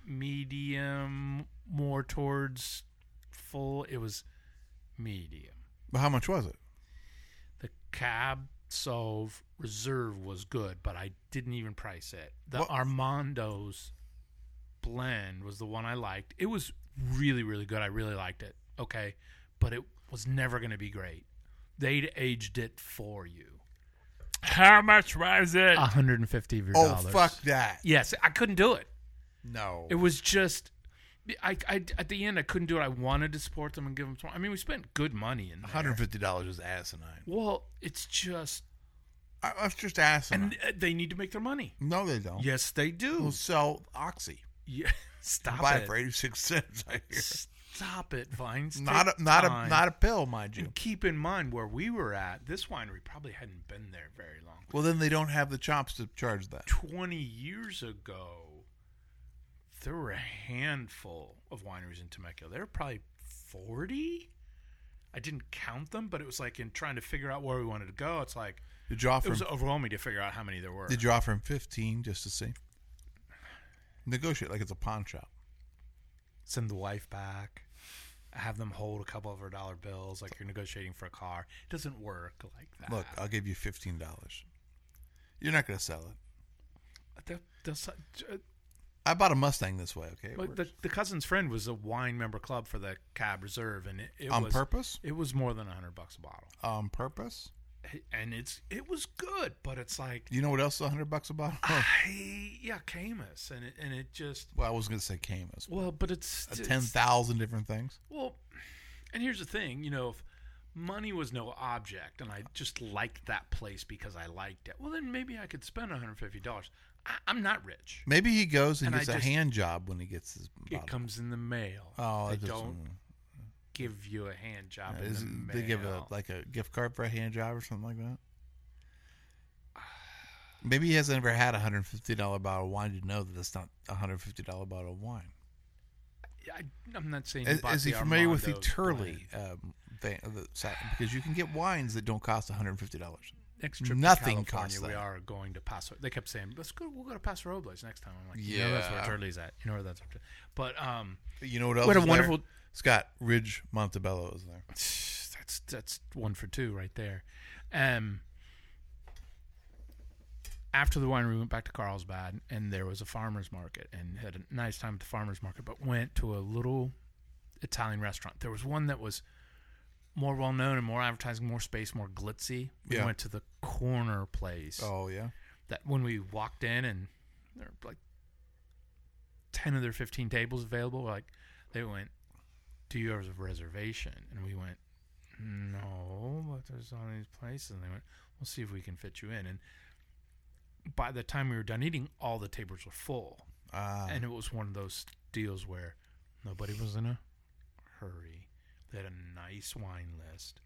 medium more towards full. It was medium.
But how much was it?
The Cab Sauv Reserve was good, but I didn't even price it. The Armando's blend was the one I liked. It was really, really good. I really liked it. Okay. But it was never going to be great. They'd aged it for you.
How much was it?
$150 of your
Oh,
dollars.
fuck that.
Yes, I couldn't do it.
No.
It was just, I at the end, I couldn't do it. I wanted to support them and give them. I mean, we spent good money in there.
$150 is asinine.
Well, it's just,
That's just asinine.
and they need to make their money.
No, they don't.
Yes, they do.
We'll sell Oxy.
Yeah, stop
Buy
it.
it for 86 cents. I hear.
Stop it, Vines.
Not a pill, mind you.
And keep in mind where we were at. This winery probably hadn't been there very long.
Well, then they don't have the chops to charge that.
20 years ago, there were a handful of wineries in Temecula. There were probably 40. I didn't count them, but it was like in trying to figure out where we wanted to go. It's like
Did you offer
it was
him,
overwhelming to figure out how many there were.
Did you offer him 15 just to see? Negotiate like it's a pawn shop.
Send the wife back. Have them hold a couple of her dollar bills like you're negotiating for a car. It doesn't work like that.
Look, I'll give you $15. You're not going to sell it. I bought a Mustang this way, okay? It
But
works.
the cousin's friend was a wine member club for the Cab Reserve, and it
On
was
purpose?
It was more than $100 a bottle,
On purpose?
and it was good. But it's like
You know what else is $100 a bottle?
Camus, and it just
Well, I was going to say Camus.
but it's
10,000 different things.
well. And here's the thing, if money was no object, and I just liked that place because I liked it, well, then maybe I could spend $150. I'm not rich.
Maybe he goes and
And
gets
I
a
just-
hand job when he gets his bottle.
It comes in the mail.
Oh,
they
it doesn't-
don't give you a hand job in
Is
the
it-
mail.
they give a gift card for a hand job or something like that? Maybe he hasn't ever had a $150 bottle of wine to know that it's not a $150 bottle of wine.
I'm not saying
Is he familiar with the
Armando's
Turley
blend.
thing? Because you can get wines that don't cost $150.
Next trip
Nothing
to California,
costs
we
that.
are going to Paso. They kept saying, "Let's go. We'll go to Paso Robles next time." I'm like,
Yeah.
that's where Turley's at. You know where that's up to. But
You know what else?
what a
is there?
wonderful.
Scott Ridge Montebello is there.
That's 1 for 2 right there. After the winery, we went back to Carlsbad, and there was a farmer's market, and had a nice time at the farmer's market, but went to a little Italian restaurant. There was one that was more well-known and more advertising, more space, more glitzy. We
Yeah.
went to the corner place.
Oh, yeah?
That when we walked in, and there were like 10 of their 15 tables available, they went, "Do you have a reservation?" And we went, "No, but there's all these places." And they went, "We'll see if we can fit you in." And by the time we were done eating, all the tables were full. And it was one of those deals where nobody was in a hurry. They had a nice wine list.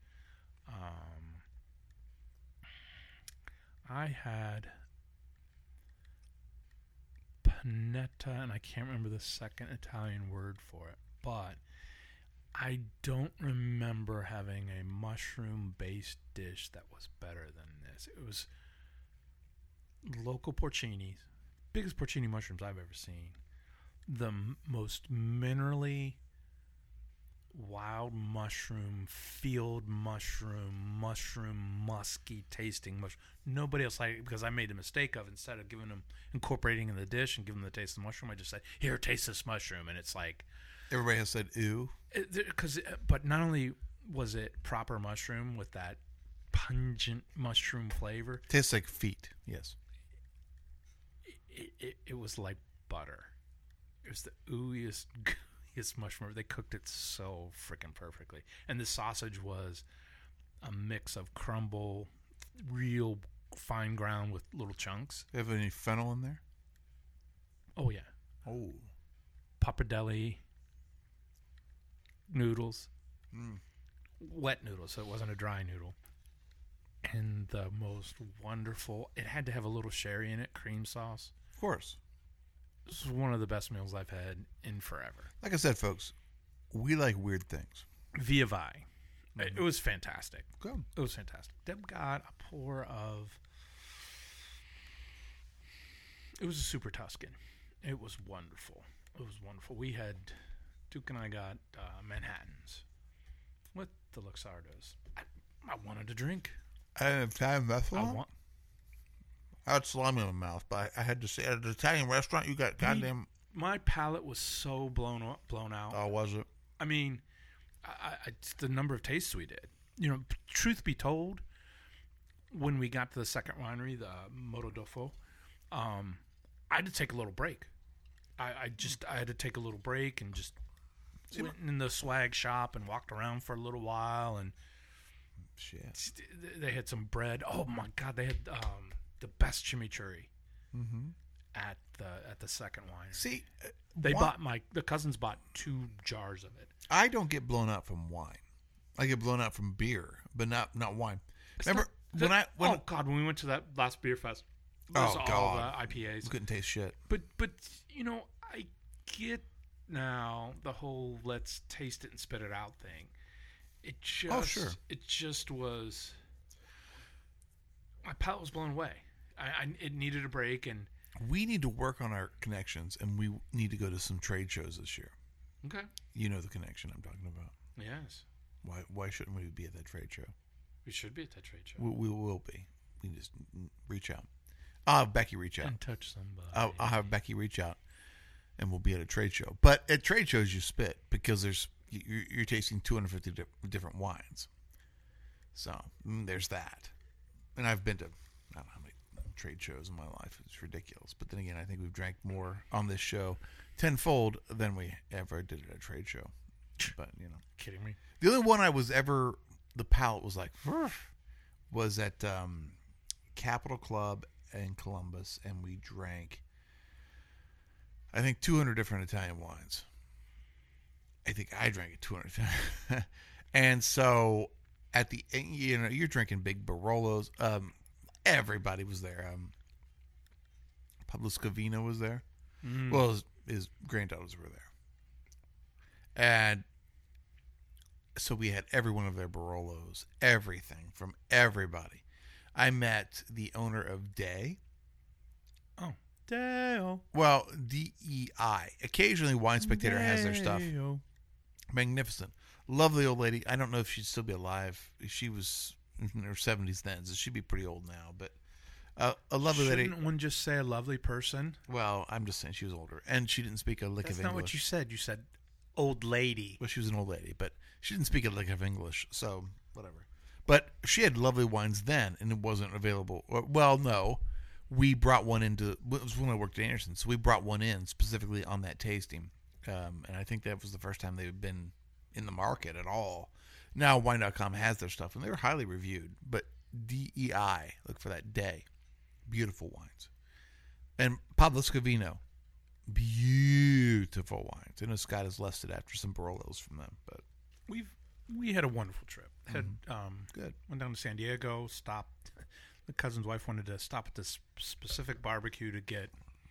I had panetta, and I can't remember the second Italian word for it, but I don't remember having a mushroom-based dish that was better than this. It was local porcinis, biggest porcini mushrooms I've ever seen. The most minerally wild mushroom, field mushroom, musky tasting mushroom. Nobody else liked it because I made the mistake of, instead of incorporating in the dish and giving them the taste of the mushroom, I just said, "Here, taste this mushroom," and it's like.
Everybody has said, ew.
But not only was it proper mushroom with that pungent mushroom flavor,
Tastes like feet. Yes.
it was like butter. It was the ooeyest, gooeyest mushroom. They cooked it so freaking perfectly. And the sausage was a mix of crumble, real fine ground with little chunks.
You have any fennel in there?
Oh, yeah.
Oh.
Pappardelle noodles. Wet noodles, so it wasn't a dry noodle. And the most wonderful, it had to have a little sherry in it, cream sauce.
Of course.
This is one of the best meals I've had in forever.
Like I said, folks, we like weird things.
Via Vi. It was fantastic.
Good.
It was fantastic. Deb got a pour of... It was a Super Tuscan. It was wonderful. It was wonderful. We had... Duke and I got Manhattans with the Luxardos. I wanted to drink.
I had an Italian vessel. I had salami in my mouth, but I had to say, at an Italian restaurant, you got goddamn...
My palate was so blown out.
Oh, was it?
I mean, the number of tastes we did. You know, truth be told, when we got to the second winery, the Motodofo, I had to take a little break. I had to take a little break and just went in the swag shop and walked around for a little while. And
shit,
they had some bread. Oh my God, they had the best chimichurri at the second winery.
See,
the cousins bought 2 jars of it.
I don't get blown out from wine. I get blown out from beer, but not wine. Remember
when we went to that last beer fest, all the IPAs.
Couldn't taste shit.
But you know, I get now the whole let's taste it and spit it out thing. It just was. My palate was blown away. It needed a break, and
we need to work on our connections, and we need to go to some trade shows this year.
Okay.
You know the connection I'm talking about.
Yes.
Why shouldn't we be at that trade show?
We should be at that trade show.
We will be. We just reach out. I'll have Becky reach out.
And touch somebody.
I'll have Becky reach out, and we'll be at a trade show. But at trade shows, you spit because you're tasting 250 different wines. So there's that. And I've been to, I don't know how many trade shows in my life. It's ridiculous. But then again, I think we've drank more on this show tenfold than we ever did at a trade show. But, you know.
Kidding me?
The only one I was ever, the palate was like, was at Capitol Club in Columbus, and we drank, I think, 200 different Italian wines. I think I drank it 200 times. And so at the, you know, you're drinking big Barolos. Everybody was there. Pablo Scavino was there. Well, his granddaughters were there. And so we had every one of their Barolos, everything from everybody. I met the owner of Day.
Oh, Deo.
Well, DEI. Occasionally, Wine Spectator has their stuff. Magnificent. Lovely old lady. I don't know if she'd still be alive. She was in her 70s then, so she'd be pretty old now. But a lovely lady.
Shouldn't one just say a lovely person?
Well, I'm just saying she was older. And she didn't speak a lick of English.
That's not what you said. You said old lady.
Well, she was an old lady, but she didn't speak a lick of English, so whatever. But she had lovely wines then, and it wasn't available. Well, no. We brought one into, it was when I worked at Anderson, so we brought one in specifically on that tasting. And I think that was the first time they've been in the market at all. Now Wine.com has their stuff, and they're highly reviewed. But DEI, look for that Day. Beautiful wines. And Pablo Scavino, beautiful wines. I know Scott has left it after some Barolos from them, but
we had a wonderful trip.
Good.
Went down to San Diego, stopped. The cousin's wife wanted to stop at this specific barbecue to get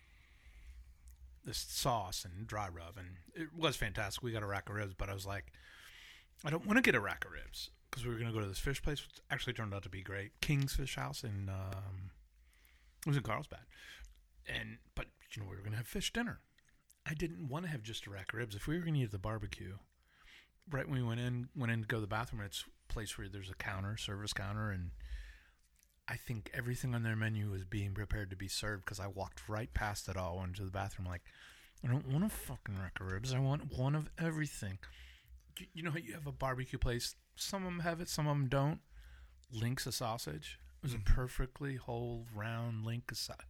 this sauce and dry rub, and it was fantastic. We got a rack of ribs, but I was like, I don't want to get a rack of ribs because we were going to go to this fish place, which actually turned out to be great. King's Fish House in it was in Carlsbad, but you know, we were going to have fish dinner. I didn't want to have just a rack of ribs. If we were going to eat at the barbecue, right when we went in to go to the bathroom, it's a place where there's a service counter, and I think everything on their menu was being prepared to be served because I walked right past it all, went to the bathroom like, I don't want a fucking rack of ribs. I want one of everything. You know how you have a barbecue place? Some of them have it, some of them don't. Links of sausage. It was a perfectly whole, round link of sausage.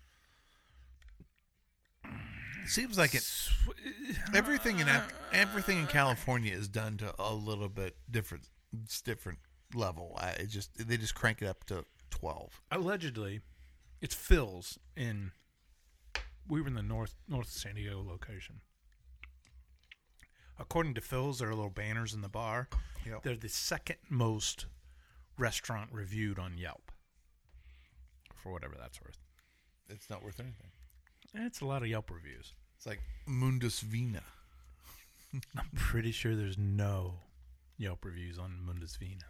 Seems like it. Everything in California is done to a little bit different level. They just crank it up to 12.
Allegedly, it's Phil's in. We were in the north San Diego location. According to Phil's, there are little banners in the bar.
Yep.
They're the second most restaurant reviewed on Yelp. For whatever that's worth.
It's not worth anything.
It's a lot of Yelp reviews.
It's like Mundus Vina.
I'm pretty sure there's no Yelp reviews on Mundus Vina.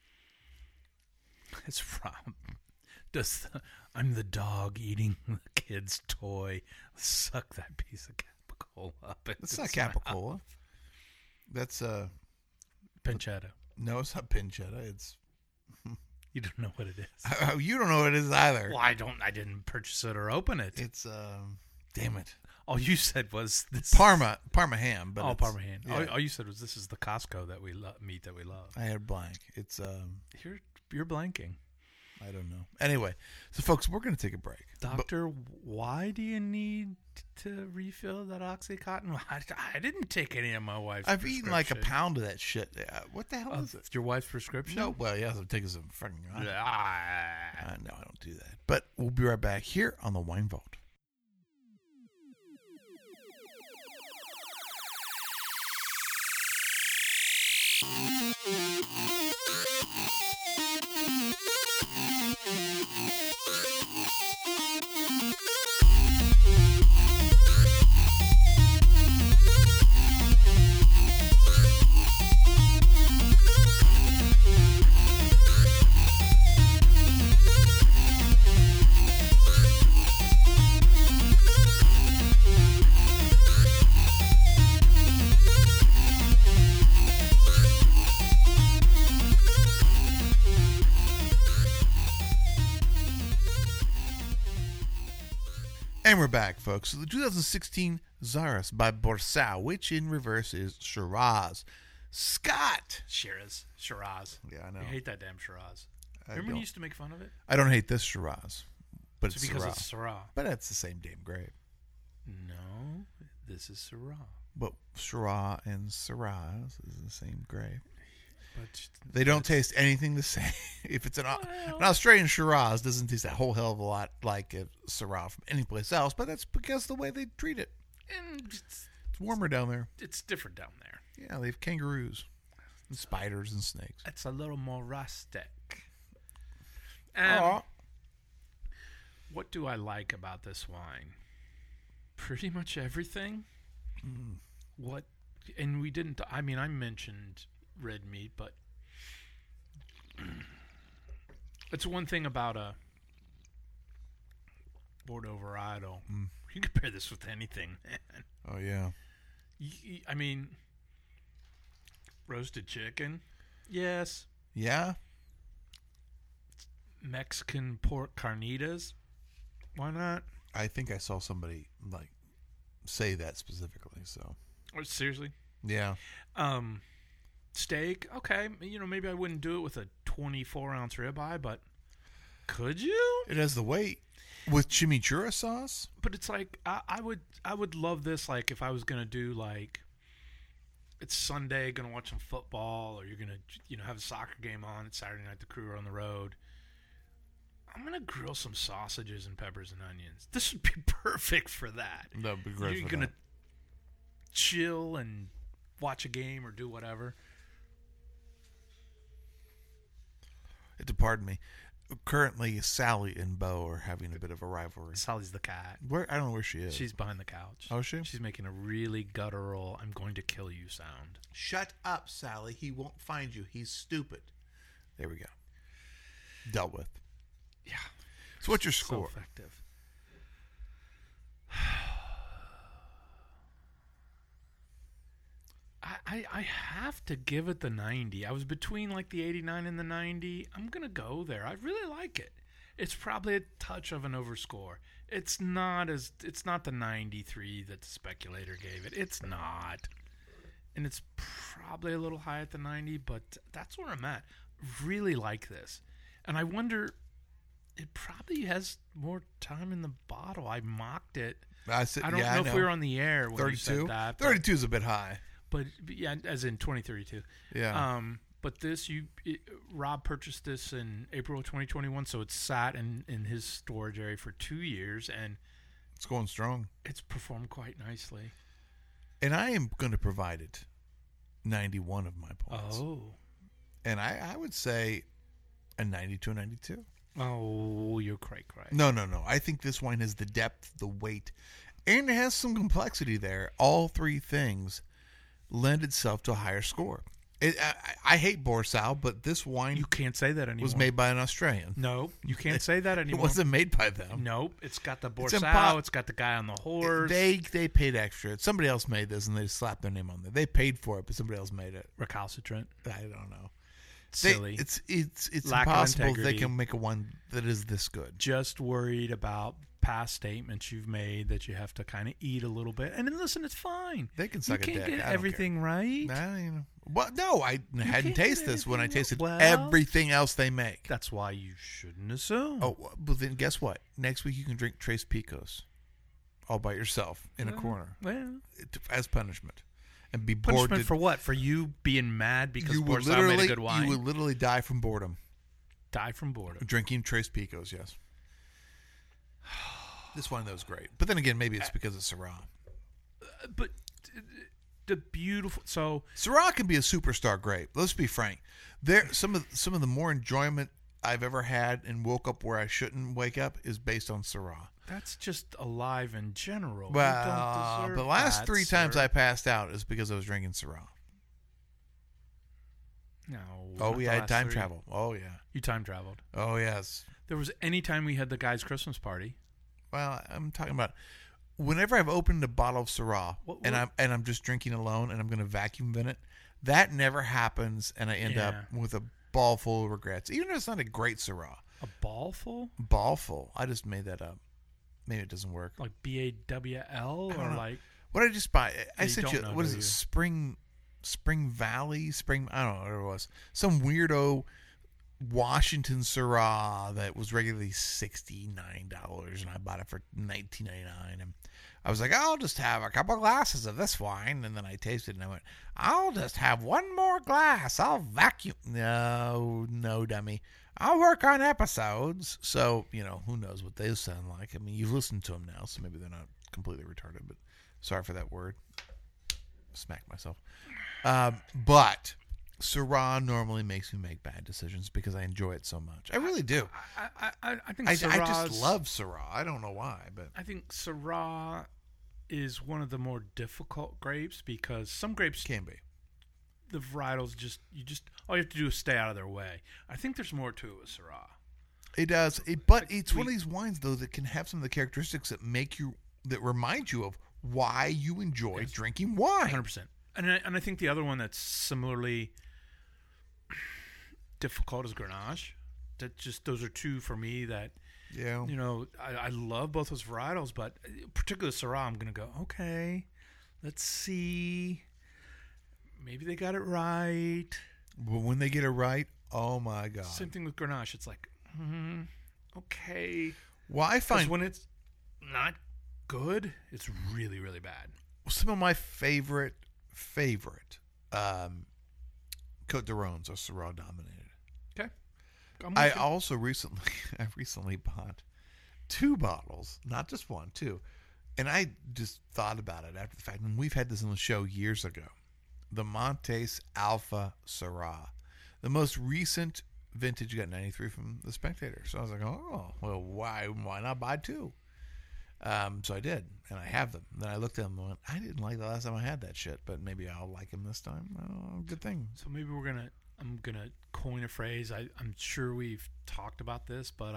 It's from I'm the dog eating the kid's toy. Suck that piece of capicola up.
That's not capicola. That's
pancetta.
No, it's not pancetta. It's
You don't know what it is.
you don't know what it is either.
Well, I didn't purchase it or open it.
It's damn it.
All you said was this
Parma ham. But
Parma ham.
Yeah.
All you said was this is the Costco that we meat that we love.
I had blank. It's
You're blanking.
I don't know. Anyway, so folks, we're going to take a break.
Doctor, why do you need to refill that OxyContin? I didn't take any of my wife's
I've eaten like a
prescription.
pound of that shit. What the hell is it?
Your wife's prescription?
No, well, yes, I'm taking some fucking. No,
Ah.
I don't do that. But we'll be right back here on the Wine Vault. And we're back, folks. So the 2016 Zaras by Borsal, which in reverse is Shiraz. Scott!
Shiraz.
Yeah, I know.
I hate that damn Shiraz.
I
Remember when
don't-
you used to make fun of it?
I don't hate this Shiraz, but
It's
it's
because
Syrah.
it's Syrah.
But it's the same damn grape.
No, this is Syrah.
But Syrah and Shiraz is the same grape.
But
They don't taste anything the same. If it's an Australian Shiraz, doesn't taste a whole hell of a lot like a Syrah from anyplace else, but that's because of the way they treat it.
and
It's warmer down there.
it's different down there.
Yeah, they have kangaroos and spiders and snakes.
It's a little more rustic.
Aw.
What do I like about this wine? Pretty much everything. What? And we didn't. I mean, I mentioned red meat, but it's one thing about a Bordeaux varietal. You can compare this with anything, man.
Oh, yeah.
I mean, roasted chicken, yes.
Yeah?
Mexican pork carnitas, why not?
I think I saw somebody, say that specifically, so.
Or seriously,
Yeah.
steak, okay. Maybe I wouldn't do it with a 24-ounce ribeye, but could you?
It has the weight. With chimichurri sauce?
But it's like I would love this. Like if I was gonna do it's Sunday, gonna watch some football, or you're gonna have a soccer game on. It's Saturday night, the crew are on the road. I'm gonna grill some sausages and peppers and onions. This would be perfect for that.
That would be great.
You're gonna chill and watch a game or do whatever.
Pardon me. Currently, Sally and Bo are having a bit of a rivalry.
Sally's the cat.
Where I don't know where she is.
She's behind the couch.
Oh, is she?
She's making a really guttural "I'm going to kill you" sound.
Shut up, Sally. He won't find you. He's stupid. There we go. Dealt with.
Yeah.
So what's your
So
score?
effective. I have to give it the 90. I was between the 89 and the 90. I'm going to go there. I really like it. It's probably a touch of an overscore. It's not the 93 that the speculator gave it. It's not. And it's probably a little high at the 90, but that's where I'm at. Really like this. And I wonder, it probably has more time in the bottle. I mocked it.
I said,
I don't know if we were on the air when you
32.
said that.
32 is a bit high.
But yeah, as in 2032.
Yeah.
But Rob purchased this in April of 2021, so it's sat in his storage area for 2 years, and
It's going strong.
it's performed quite nicely.
And I am going to provide it 91 of my points.
Oh,
And I would say a 92 92.
Oh, you're cray.
No. I think this wine has the depth, the weight, and it has some complexity there. All three things lend itself to a higher score. I hate Borsal, but this wine
You can't say that anymore.
was made by an Australian.
No, you can't say that
It
anymore.
wasn't made by them.
Nope. It's got the
It's
Borsal. It's got the guy on the horse.
They paid extra. Somebody else made this, and they slapped their name on there. They paid for it, but somebody else made it.
Recalcitrant.
I don't know.
Silly.
It's
Lack of
impossible they
integrity.
can make a one that is this good.
Just worried about past statements you've made that you have to kind of eat a little bit. And then listen, it's fine.
They can
You
suck a
can't
dick.
get
I don't
everything right.
Nah, well, no, I hadn't
can't
tasted
get
this when I
everything
tasted
well.
everything else they make.
That's why you shouldn't assume.
Oh, but then guess what? Next week you can drink Tres Picos all by yourself in a corner
Well,
as punishment. And be bored.
punishment for what? For you being mad because
you would
Borsal made a good wine?
You would literally die from boredom.
Die from boredom.
Drinking Tres Picos, yes. This wine, though, is great. But then again, maybe it's because of Syrah.
But the beautiful... So,
Syrah can be a superstar grape. Let's be frank. Some of the more enjoyment I've ever had and woke up where I shouldn't wake up is based on Syrah.
that's just alive in general. You
Well,
don't deserve
the last
that,
3 times
sir.
I passed out is because I was drinking Syrah.
No.
Oh,
not
we
the
had
last
time
3.
travel. Oh, yeah.
You time traveled.
Oh, yes.
There was any time we had the guy's Christmas party.
Well, I'm talking about whenever I've opened a bottle of Syrah
What-
and I'm just drinking alone and I'm going to vacuum vent it, that never happens, and I end up with a ball full of regrets. Even if it's not a great Syrah,
A ball full?
ball full. I just made that up. Maybe it doesn't work.
Like BAWL?
I don't
Or
know.
like...
What did I just buy? I
You
sent
don't
you.
know,
What is
do
it?
you?
Spring Valley. I don't know what it was. Some weirdo Washington Syrah that was regularly $69, and I bought it for $19.99. And I was like, I'll just have a couple glasses of this wine, and then I tasted it, and I went, I'll just have one more glass. I'll vacuum. No, dummy. I'll work on episodes. So, who knows what they sound like. I mean, you've listened to them now, so maybe they're not completely retarded, but sorry for that word. Smack myself. But Syrah normally makes me make bad decisions because I enjoy it so much. I really do.
I think
I
Syrah's...
just love Syrah. I don't know why, but
I think Syrah is one of the more difficult grapes because some grapes,
can be.
the varietals all you have to do is stay out of their way. I think there's more to it with Syrah.
It does. But it's one of these wines though that can have some of the characteristics that remind you of why you enjoy drinking wine.
100%. And I think the other one that's similarly difficult is Grenache. Those are two for me that,
Yeah.
I love both those varietals, but particularly Syrah, I'm going to go, okay, let's see. Maybe they got it right.
But when they get it right, oh my God.
Same thing with Grenache. It's like, okay.
Well, I
'Cause
find
when it's not good, it's really, really bad.
some of my favorite Côte de Rhônes are Syrah dominated.
Okay.
I recently bought 2 bottles, not just one, 2. And I just thought about it after the fact. And we've had this on the show years ago. The Montes Alpha Syrah. The most recent vintage got 93 from the Spectator. So I was like, oh, well, why not buy 2? So I did, and I have them. Then I looked at them and went, I didn't like the last time I had that shit, but maybe I'll like them this time. Oh, good thing.
So maybe I'm gonna coin a phrase. I'm sure we've talked about this, but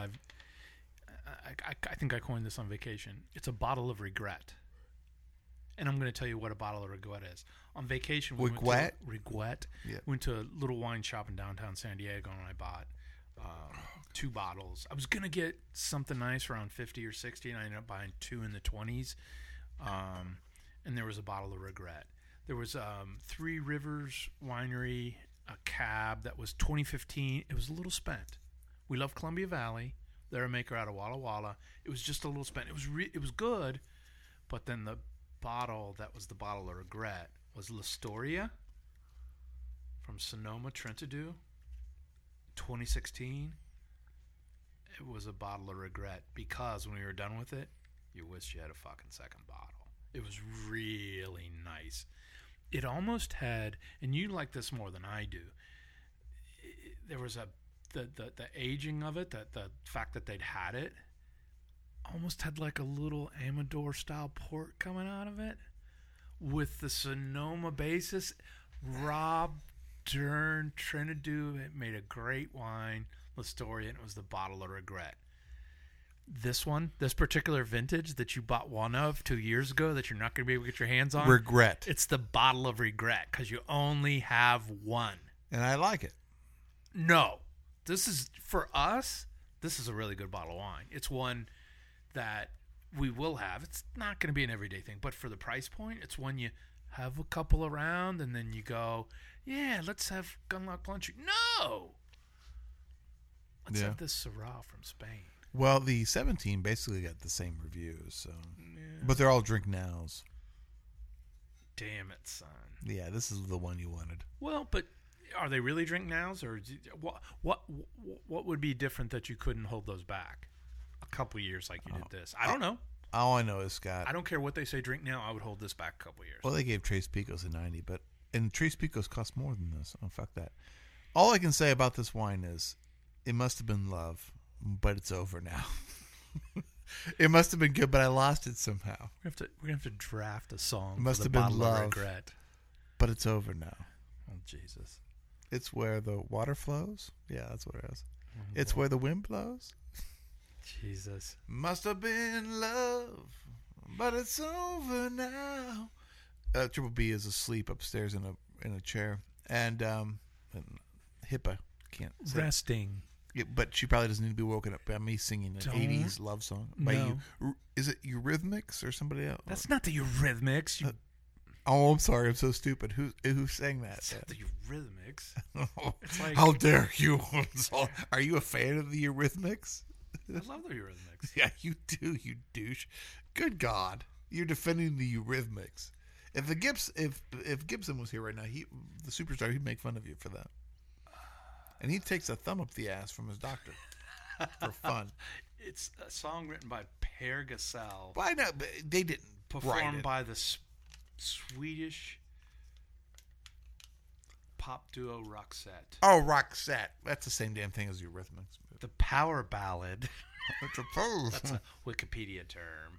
I think I coined this on vacation. It's a bottle of regret. And I'm going to tell you what a bottle of regret is. On vacation, we
Regret?
went to a little wine shop in downtown San Diego, and I bought 2 bottles. I was going to get something nice around 50 or 60, and I ended up buying 2 in the 20s. And there was a bottle of regret. There was Three Rivers Winery, a cab that was 2015. It was a little spent. We love Columbia Valley. They're a maker out of Walla Walla. It was just a little spent. It was good, but then the bottle that was the bottle of regret was L'Astoria from Sonoma Trentadue, 2016. It was a bottle of regret because when we were done with it, you wish you had a fucking second bottle. It was really nice. It almost had, and you like this more than I do, there was a the aging of it, the fact that they'd had it, almost had like a little Amador style port coming out of it, with the Sonoma basis. Rob Dern Trinidad made a great wine, Listoria, and it was the Bottle of Regret. This particular vintage that you bought one of 2 years ago that you're not going to be able to get your hands on.
Regret.
It's the Bottle of Regret because you only have one.
And I like it.
No. This is, for us, this is a really good bottle of wine. It's one that we will have. It's not going to be an everyday thing, but for the price point, it's one you have a couple around and then you go, yeah, let's have Gunlock Blanche. No! Let's have this Syrah from Spain.
Well, the 17 basically got the same reviews, so
Yeah.
but they're all drink nows.
Damn it, son.
Yeah, this is the one you wanted.
Well, but are they really drink nows, or what would be different that you couldn't hold those back a couple years like you did this? I don't know.
All I know is, Scott,
I don't care what they say. Drink now. I would hold this back a couple years.
well, they gave Tres Picos a 90, and Tres Picos cost more than this. Oh, fuck that. All I can say about this wine is, it must have been love, but it's over now. It must have been good, but I lost it somehow.
We're gonna have to draft a song.
It must
for
have
the
been
Bottle
love.
of Regret.
But it's over now.
Oh Jesus!
It's where the water flows. Yeah, that's what it is. It's where the wind blows.
Jesus.
Must have been love, but it's over now. Triple B is asleep upstairs in a chair, and Hippa can't sit.
Resting.
Yeah, but she probably doesn't need to be woken up by me singing an
Don't.
80s love song. By
No.
you. Is it Eurythmics or somebody else?
That's not the Eurythmics. You.
Oh, I'm sorry. I'm so stupid. Who sang that?
That's not the Eurythmics. It's like,
How dare you? Are you a fan of the Eurythmics?
I love the Eurythmics.
Yeah, you do, you douche. Good God. You're defending the Eurythmics. If Gibson was here right now, the superstar, he'd make fun of you for that. And he takes a thumb up the ass from his doctor for fun.
It's a song written by Per Gessle,
Well, I know, but they didn't write
performed
it.
by the Swedish pop duo Roxette.
Oh, Roxette. That's the same damn thing as the Eurythmics.
The power ballad.
I suppose.
That's a Wikipedia term.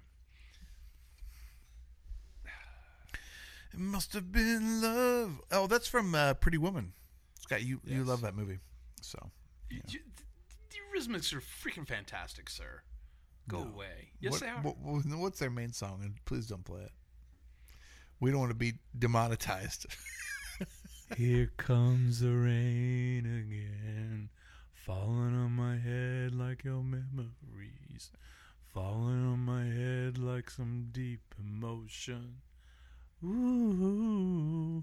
It must have been love. Oh, that's from Pretty Woman. Scott, you
Yes.
love that movie. So,
The Eurythmics are freaking fantastic, sir. Go
No.
away. Yes, they are.
What's their main song? And please don't play it. We don't want to be demonetized.
Here comes the rain again, falling on my head like your memories, falling on my head like some deep emotion. Ooh.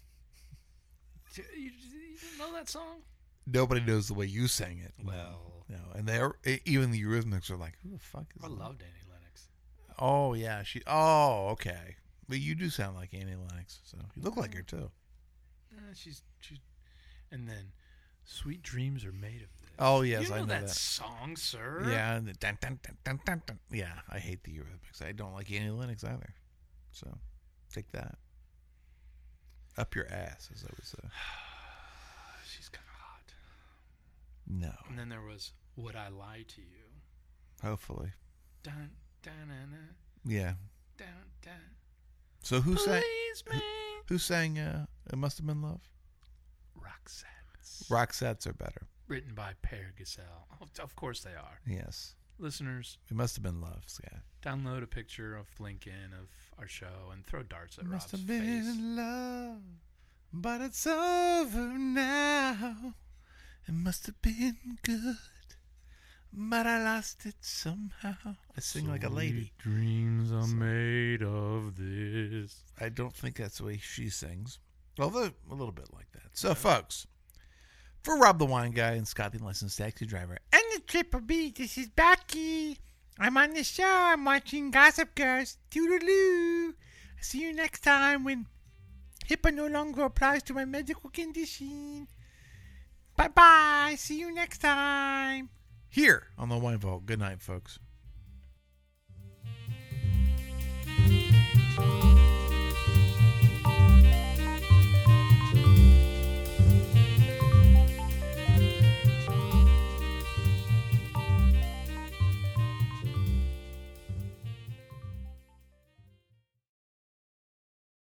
You didn't know that song?
Nobody knows the way you sang it.
Well,
No, and even the Eurythmics are like, who the fuck is
I
that?
loved Annie Lennox.
Oh, yeah. Oh, okay. But you do sound like Annie Lennox, so you look like her, too.
She's, and then Sweet Dreams Are Made of This.
Oh, yes,
you
I know
that
that.
song, sir.
Yeah, and the dun, dun, dun, dun, dun, dun. Yeah, I hate the Eurythmics. I don't like Annie Lennox either. So, take that. Up your ass, as I would say.
She's kind of hot.
No.
And then there was Would I Lie to You?
Hopefully.
Dun, dun, dun, dun,
Yeah.
dun, dun.
So who sang?
Please me.
Who sang? It Must Have Been Love.
Roxette.
Roxettes are better.
Written by Per Gessle. Of course they are.
Yes.
Listeners,
It must have been love, Scott.
download a picture of LinkedIn of our show and throw darts at
It
Rob's
must have
face.
been love, but it's over now. It must have been good, but I lost it somehow. I sing like a lady.
Sweet dreams are made of this.
I don't think that's the way she sings. Although a little bit like that. So, folks, for Rob the Wine Guy and Scott the Licensed Taxi Driver,
And the Triple B, this is Becky. I'm on the show. I'm watching Gossip Girls. Toodaloo. See you next time when HIPAA no longer applies to my medical condition. Bye-bye. See you next time.
here on the Wine Vault. Good night, folks.